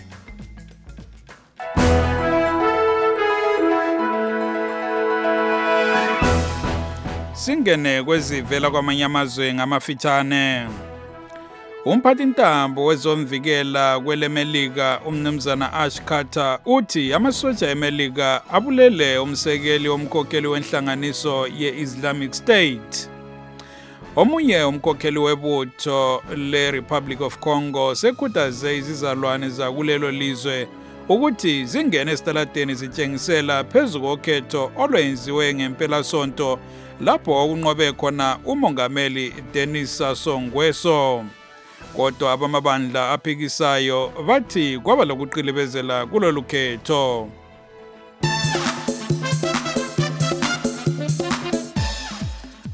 Singene kwezivela kwamanye amazwe ngamafitshane. Umphathintambo wezomvikela kwelemelika umnumzana Ash Carter uthi amasoja eMelika abulele umsekeli womkhokheli wenhlanganiso ye-Islamic State. Omunye umkhokheli webutho le-Republic of Congo sekhuthaze izizalwane zakulelo lizwe ukuthi zingene esitaladeni zitshengisela phezu kokhetho olwenziwe ngempelasonto lapho okunqobe khona umongameli Denis Sassou Nguesso. Kodwa abamabandla aphikisayo bathi kwaba lokuqilibezela kulolu khetho.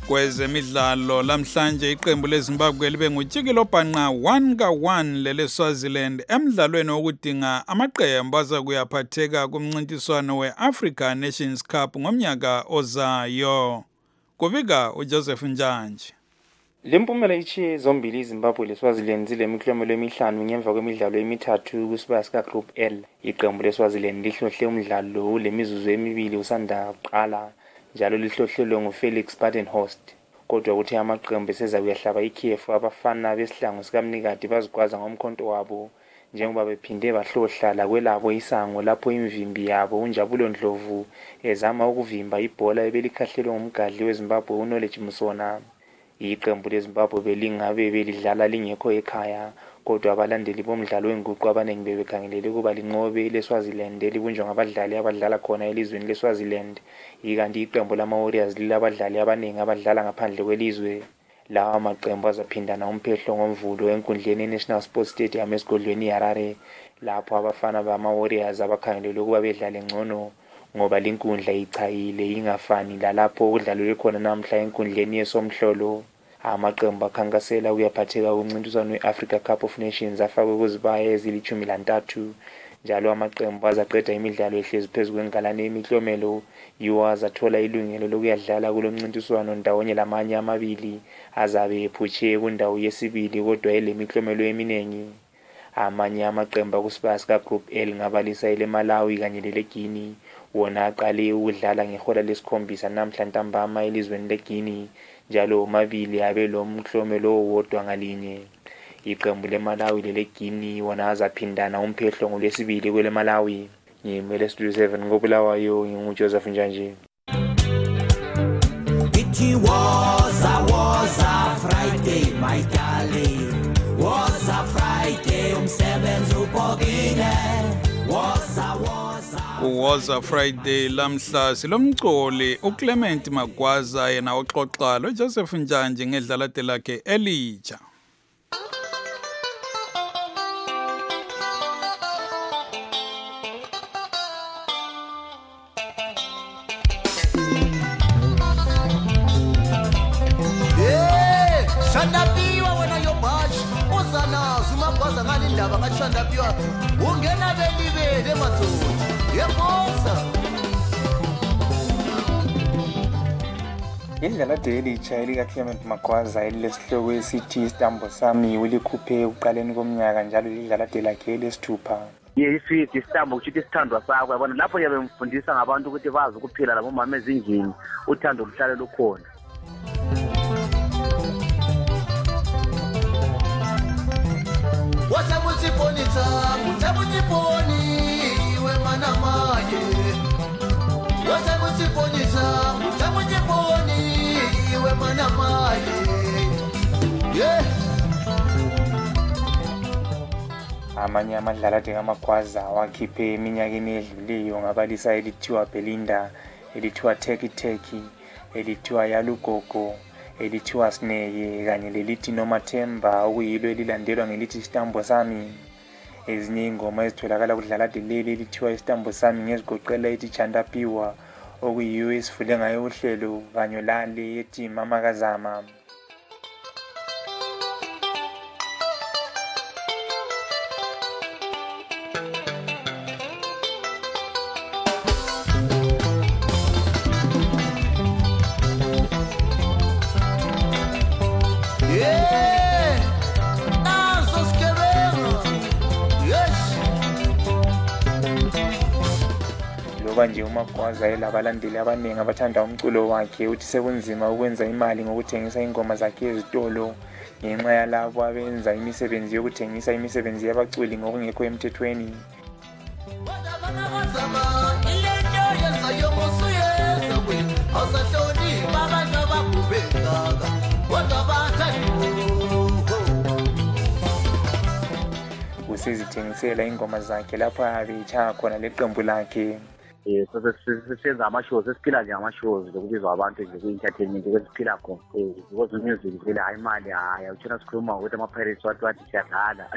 Kwezemidlalo lamhlanje iqembu leZimbabwe libe ngutshikilo bhanqa one ka one lele Swaziland emidlalweni wokudinga amaqembu azakuyaphatheka kumncintiswano we-Africa Nations Cup ngomnyaka ozayo. Kubika uJoseph Njanje. Lempumela ichiye zombili iZimbabwe leSwaziland zilemiklomelo emihlanu ngemva kwemidlalo emithathu kusibaya sika Group L. Iqembu leSwaziland lihlohle umdlalo lemizuzu emibili usanda kuqala njalo lihlohlelwe nguFelix Badenhorst. Kodwa kuthe amaqembu eseza kuyahlaba ikhefu abafana besihlangu sikamnikadi bazigwaza ngomkhonto wabo njengoba bephinde bahlohla la kwelabo isango lapho imvimbi yabo uNjabulo Ndlovu ezama ukuvimba ibhola ebelikhahlelwe ngumgadli weZimbabwe uKnowledge Musona. Iqembu leZimbabwe belingabe belidlala lingekho ekhaya kodwa abalandeli bomdlalo wenguqu abanengi bebekhangelele kuba linqobe leSwaziland elibunjwa ngabadlali abadlala khona elizweni leSwaziland. Ikanti iqembu lama-Warriors lilabadlali abanengi abadlala ngaphandle kwelizwe. Lawa maqembu azaphindana umphehlo ngomvulo enkundleni eNational Sports Stadium esigodlweni iHarare lapho abafana bama-Warriors abakhangelele kuba bedlale ngcono ngoba linkundla ichayile ingafani lalapho kudlalwe khona namhla enkundleni yesomhlolo. Amaqembu akhankasela uyaphatheka kumncintiswano we-Africa Cup of Nations afakwe kuzibaya ezilithumi lantathu njalo amaqembu azaqeda imidlalo ehlezi phezu kwengalane yemiklomelo yiwo azathola ilungelo lokuyadlala kulo mncintiswano ndawonye lamanye amabili azabe ephutshe kundawo yesibili kodwa elemiklomelo eminengi. Amanye amaqembu kusibaya sika Group L ngabalisa ile Malawi kanye leGuinea wona aqale ukudlala ngehola lesikhombisa namhla ntambama elizweni leGuinea njalo omabili abe lo mklomelo owodwa ngalinye. Iqembu leMalawi leGuinea wona azaphindana umphehlo ngolwesibili kwele Malawi. Ngimele Studio seven ngobulawayo nginguJoseph Njanje. It was a was a Friday my darling. Was a Friday umsebenzi ubhokile. Was a was a Was a Friday lamhla silomcoli uClement Magwaza yena oxoxa lo Joseph Njanje ngedlala lakhe elitsha. Yeah, shandapiwa wena yobash uzana zumagwaza ngani ndaba kashandapiwa ungena belibele mathoti yebosa. Indlela delitsha elikaClement Magwaza elilesihloko esithi isitambo sami ulikhuphe uqaleni komnyaka njalo lidlala delakhe elesithupha. Yesithi isitambo kuthi isithandwa sakho yabona lapho yabe mfundisa ngabantu ukuthi bazi ukuphila labo mama ezindlini uthando luhlale lukhona. What's up with the bonita? What's up with the boni? We manamaye. What's up with the bonita? What's up with the boni? We manamaye. Yeah. Amanye amadlala adinga Magwaza wakhiphe eminyakeni edluliyo ngabalisa elithiwa Belinda, elithiwa Teki Teki, elithiwa Yalugogo, elithiwa Sneye kanye lelithi Nomathemba okuyilo elilandelwa ngelithi isitambo sami. Ezinye ingoma ezitholakala kudlala deleli elithiwa isitambo sami ngezigoqela ethi Chandapiwa okuyiyo esifule ngayo uhlelo kanye lale ethi Mama Kazama. Nje uMagwaza elabalandeli abaningi abathanda umculo wakhe uthi sekunzima ukwenza imali ngokuthengisa ingoma zakhe ezitolo ngenxa yalabo abenza imisebenzi yokuthengisa imisebenzi yabaculi ngokungekho emthethweni. Usezithengisela ingoma zakhe lapho abetsha khona leqembu lakhe. Eh so sesenza ama-shows esiphila nje ama-shows lokubizwa abantu nje ku-entertainment kwesiphila khona because music vele hayi imali hayi uthina sikhuluma ukuthi ama-pirates wathi wathi siyadlala.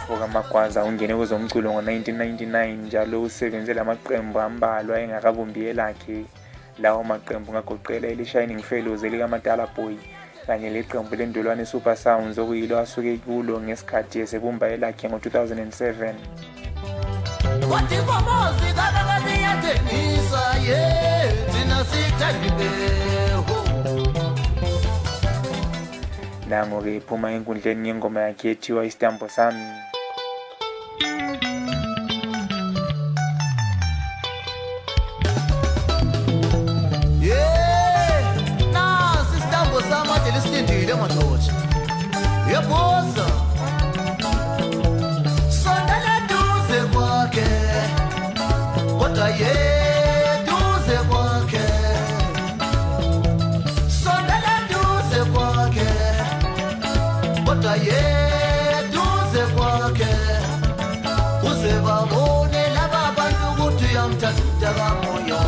uFoka Magwaza ungene kwezomculo ngo nineteen ninety-nine njalo usebenze lamaqembu ambalwa engakabumbi lakhe. Lawo maqembu ngagoqela eLishining Fellows elikaMatala Boy kanye leqembu lendolwane Super Sounds okuyilo asuke kulo ngesikhathi esebumba elakhe ngo two thousand seven. Wathi bomozi kanakani yathengisa ye thina sithandibeho. Nango-ke iphuma enkundleni yengoma yakhe ethiwa Isitambo Sami. Yeah, nasi isitambo sami ade lisilindile madoda. Yeboza. Sondela duze kwakhe. Kodwa ye duze kwakhe. Sondela duze kwakhe. Kodwa ye duze kwakhe. Uze babone laba bantu ukuthi uyamthanda kamoya.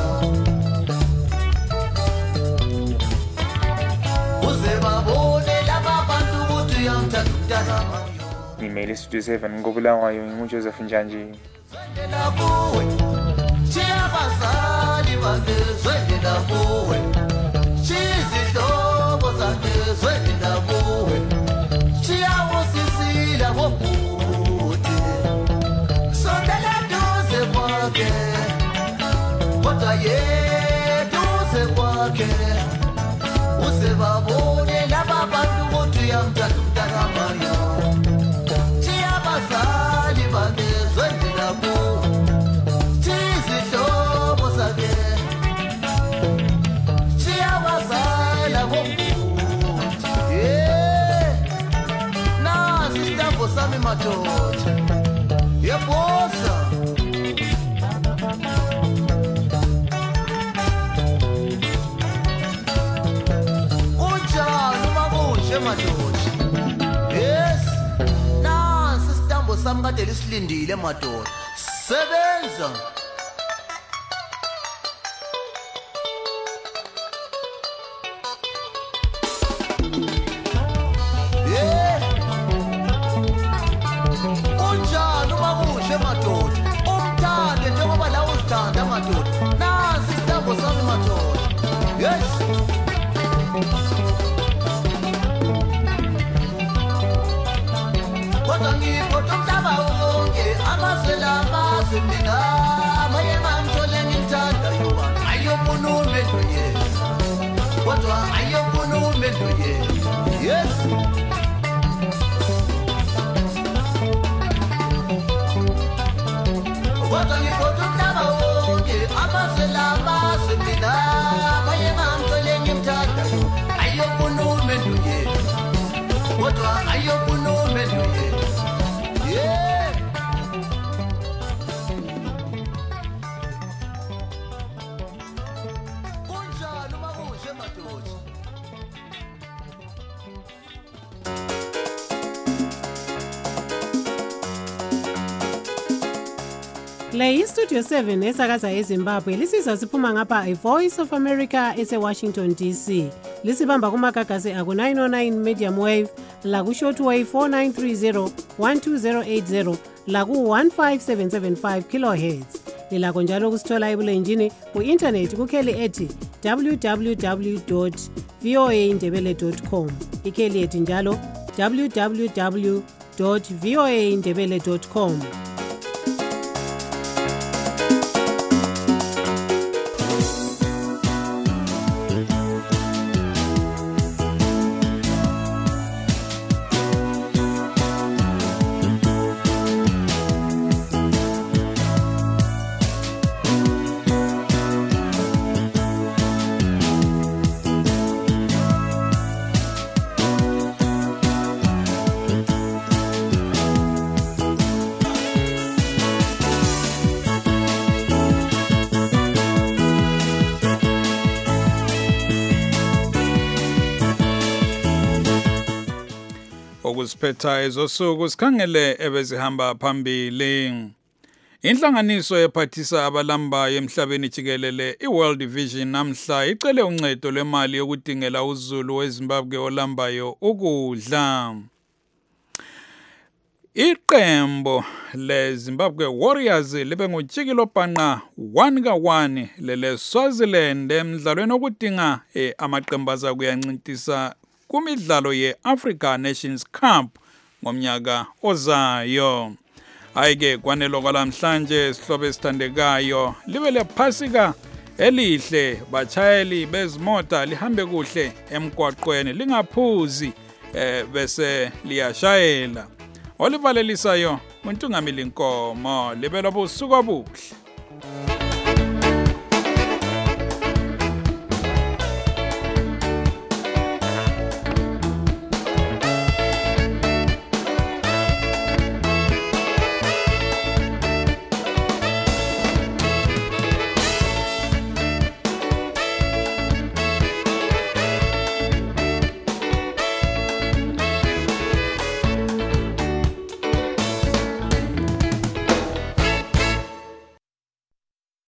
Uze babone laba bantu ukuthi uyamthanda kamoya. Ngimele Studio seven ngobulawayo nginguJoseph Njanji. Zwendela kuwe. Chiyabazali bande zwendela kuwe. Chizihlobo zakhe zwendela kuwe. Chiyawusisila bobuti. Sondela duze kwakhe. Kodwa ye duze kwakhe. Uze babone laba bantu ukuthi uyamthanda kamoya. Chiyabazali bande zwendela kuwe. Chizihlobo zakhe. Chiyabazala bobuti. Yeah. Nasi isitambo sami madoda. Yeboza. Kunjani uma kunje madoda? Yes. Nasi isitambo sami kade lisilindile madoda. Sebenza. Yeah. Kunjani uma kunje madoda? Umthande njengoba la uzithanda madoda. Nasi isitambo sami madoda. Yes. Kodwa ngiphoqa umhlaba wonke amasela amazwe mina maye mamthole ngithanda yoba ayobona umendo yes. Kodwa ayobona umendo yes. Yes. Kodwa ngiphoqa umhlaba wonke amasela amazwe mina maye mamthole ngithanda yoba ayobona umendo yes. Kodwa ayobona umendo yes. Yeah. Kunjani uma kunje madoda? Le iStudio seven esakaza eZimbabwe lisizwa siphuma ngapha iVoice of America ese-Washington D C. Lisibamba kumagagasi aku nine oh nine medium wave, la ku shortwave four nine three zero one two zero eight zero, la ku one five seven seven five kilohertz. Lilakho njalo kusithola ebulenjini ku-internet kukheli ethi w w w dot v o a ndebele dot com. Ikheli ethi njalo w w w dot v o a ndebele dot com. Okusiphethayo zosuku sikhangele ebezihamba phambili. Inhlanganiso ephathisa abalambayo emhlabeni jikelele iWorld Vision namhla icele uncedo lwemali yokudingela uzulu weZimbabwe olambayo ukudla. Iqembo le Zimbabwe Warriors libe ngojikilo bhanqa one ka one lele Swaziland emidlalweni okudinga eh, amaqembaza kuyancintisa kumidlalo ye Africa Nations Cup ngomnyaka ozayo. Ayike kwanelo kwalamhlanje sihlobo esithandekayo libe lephasika elihle bachayeli bezimota lihambe kuhle emgwaqweni lingaphuzi eh, bese liyashayela. Olivalelisayo uNtungamili Nkomo libelo busuku obuhle.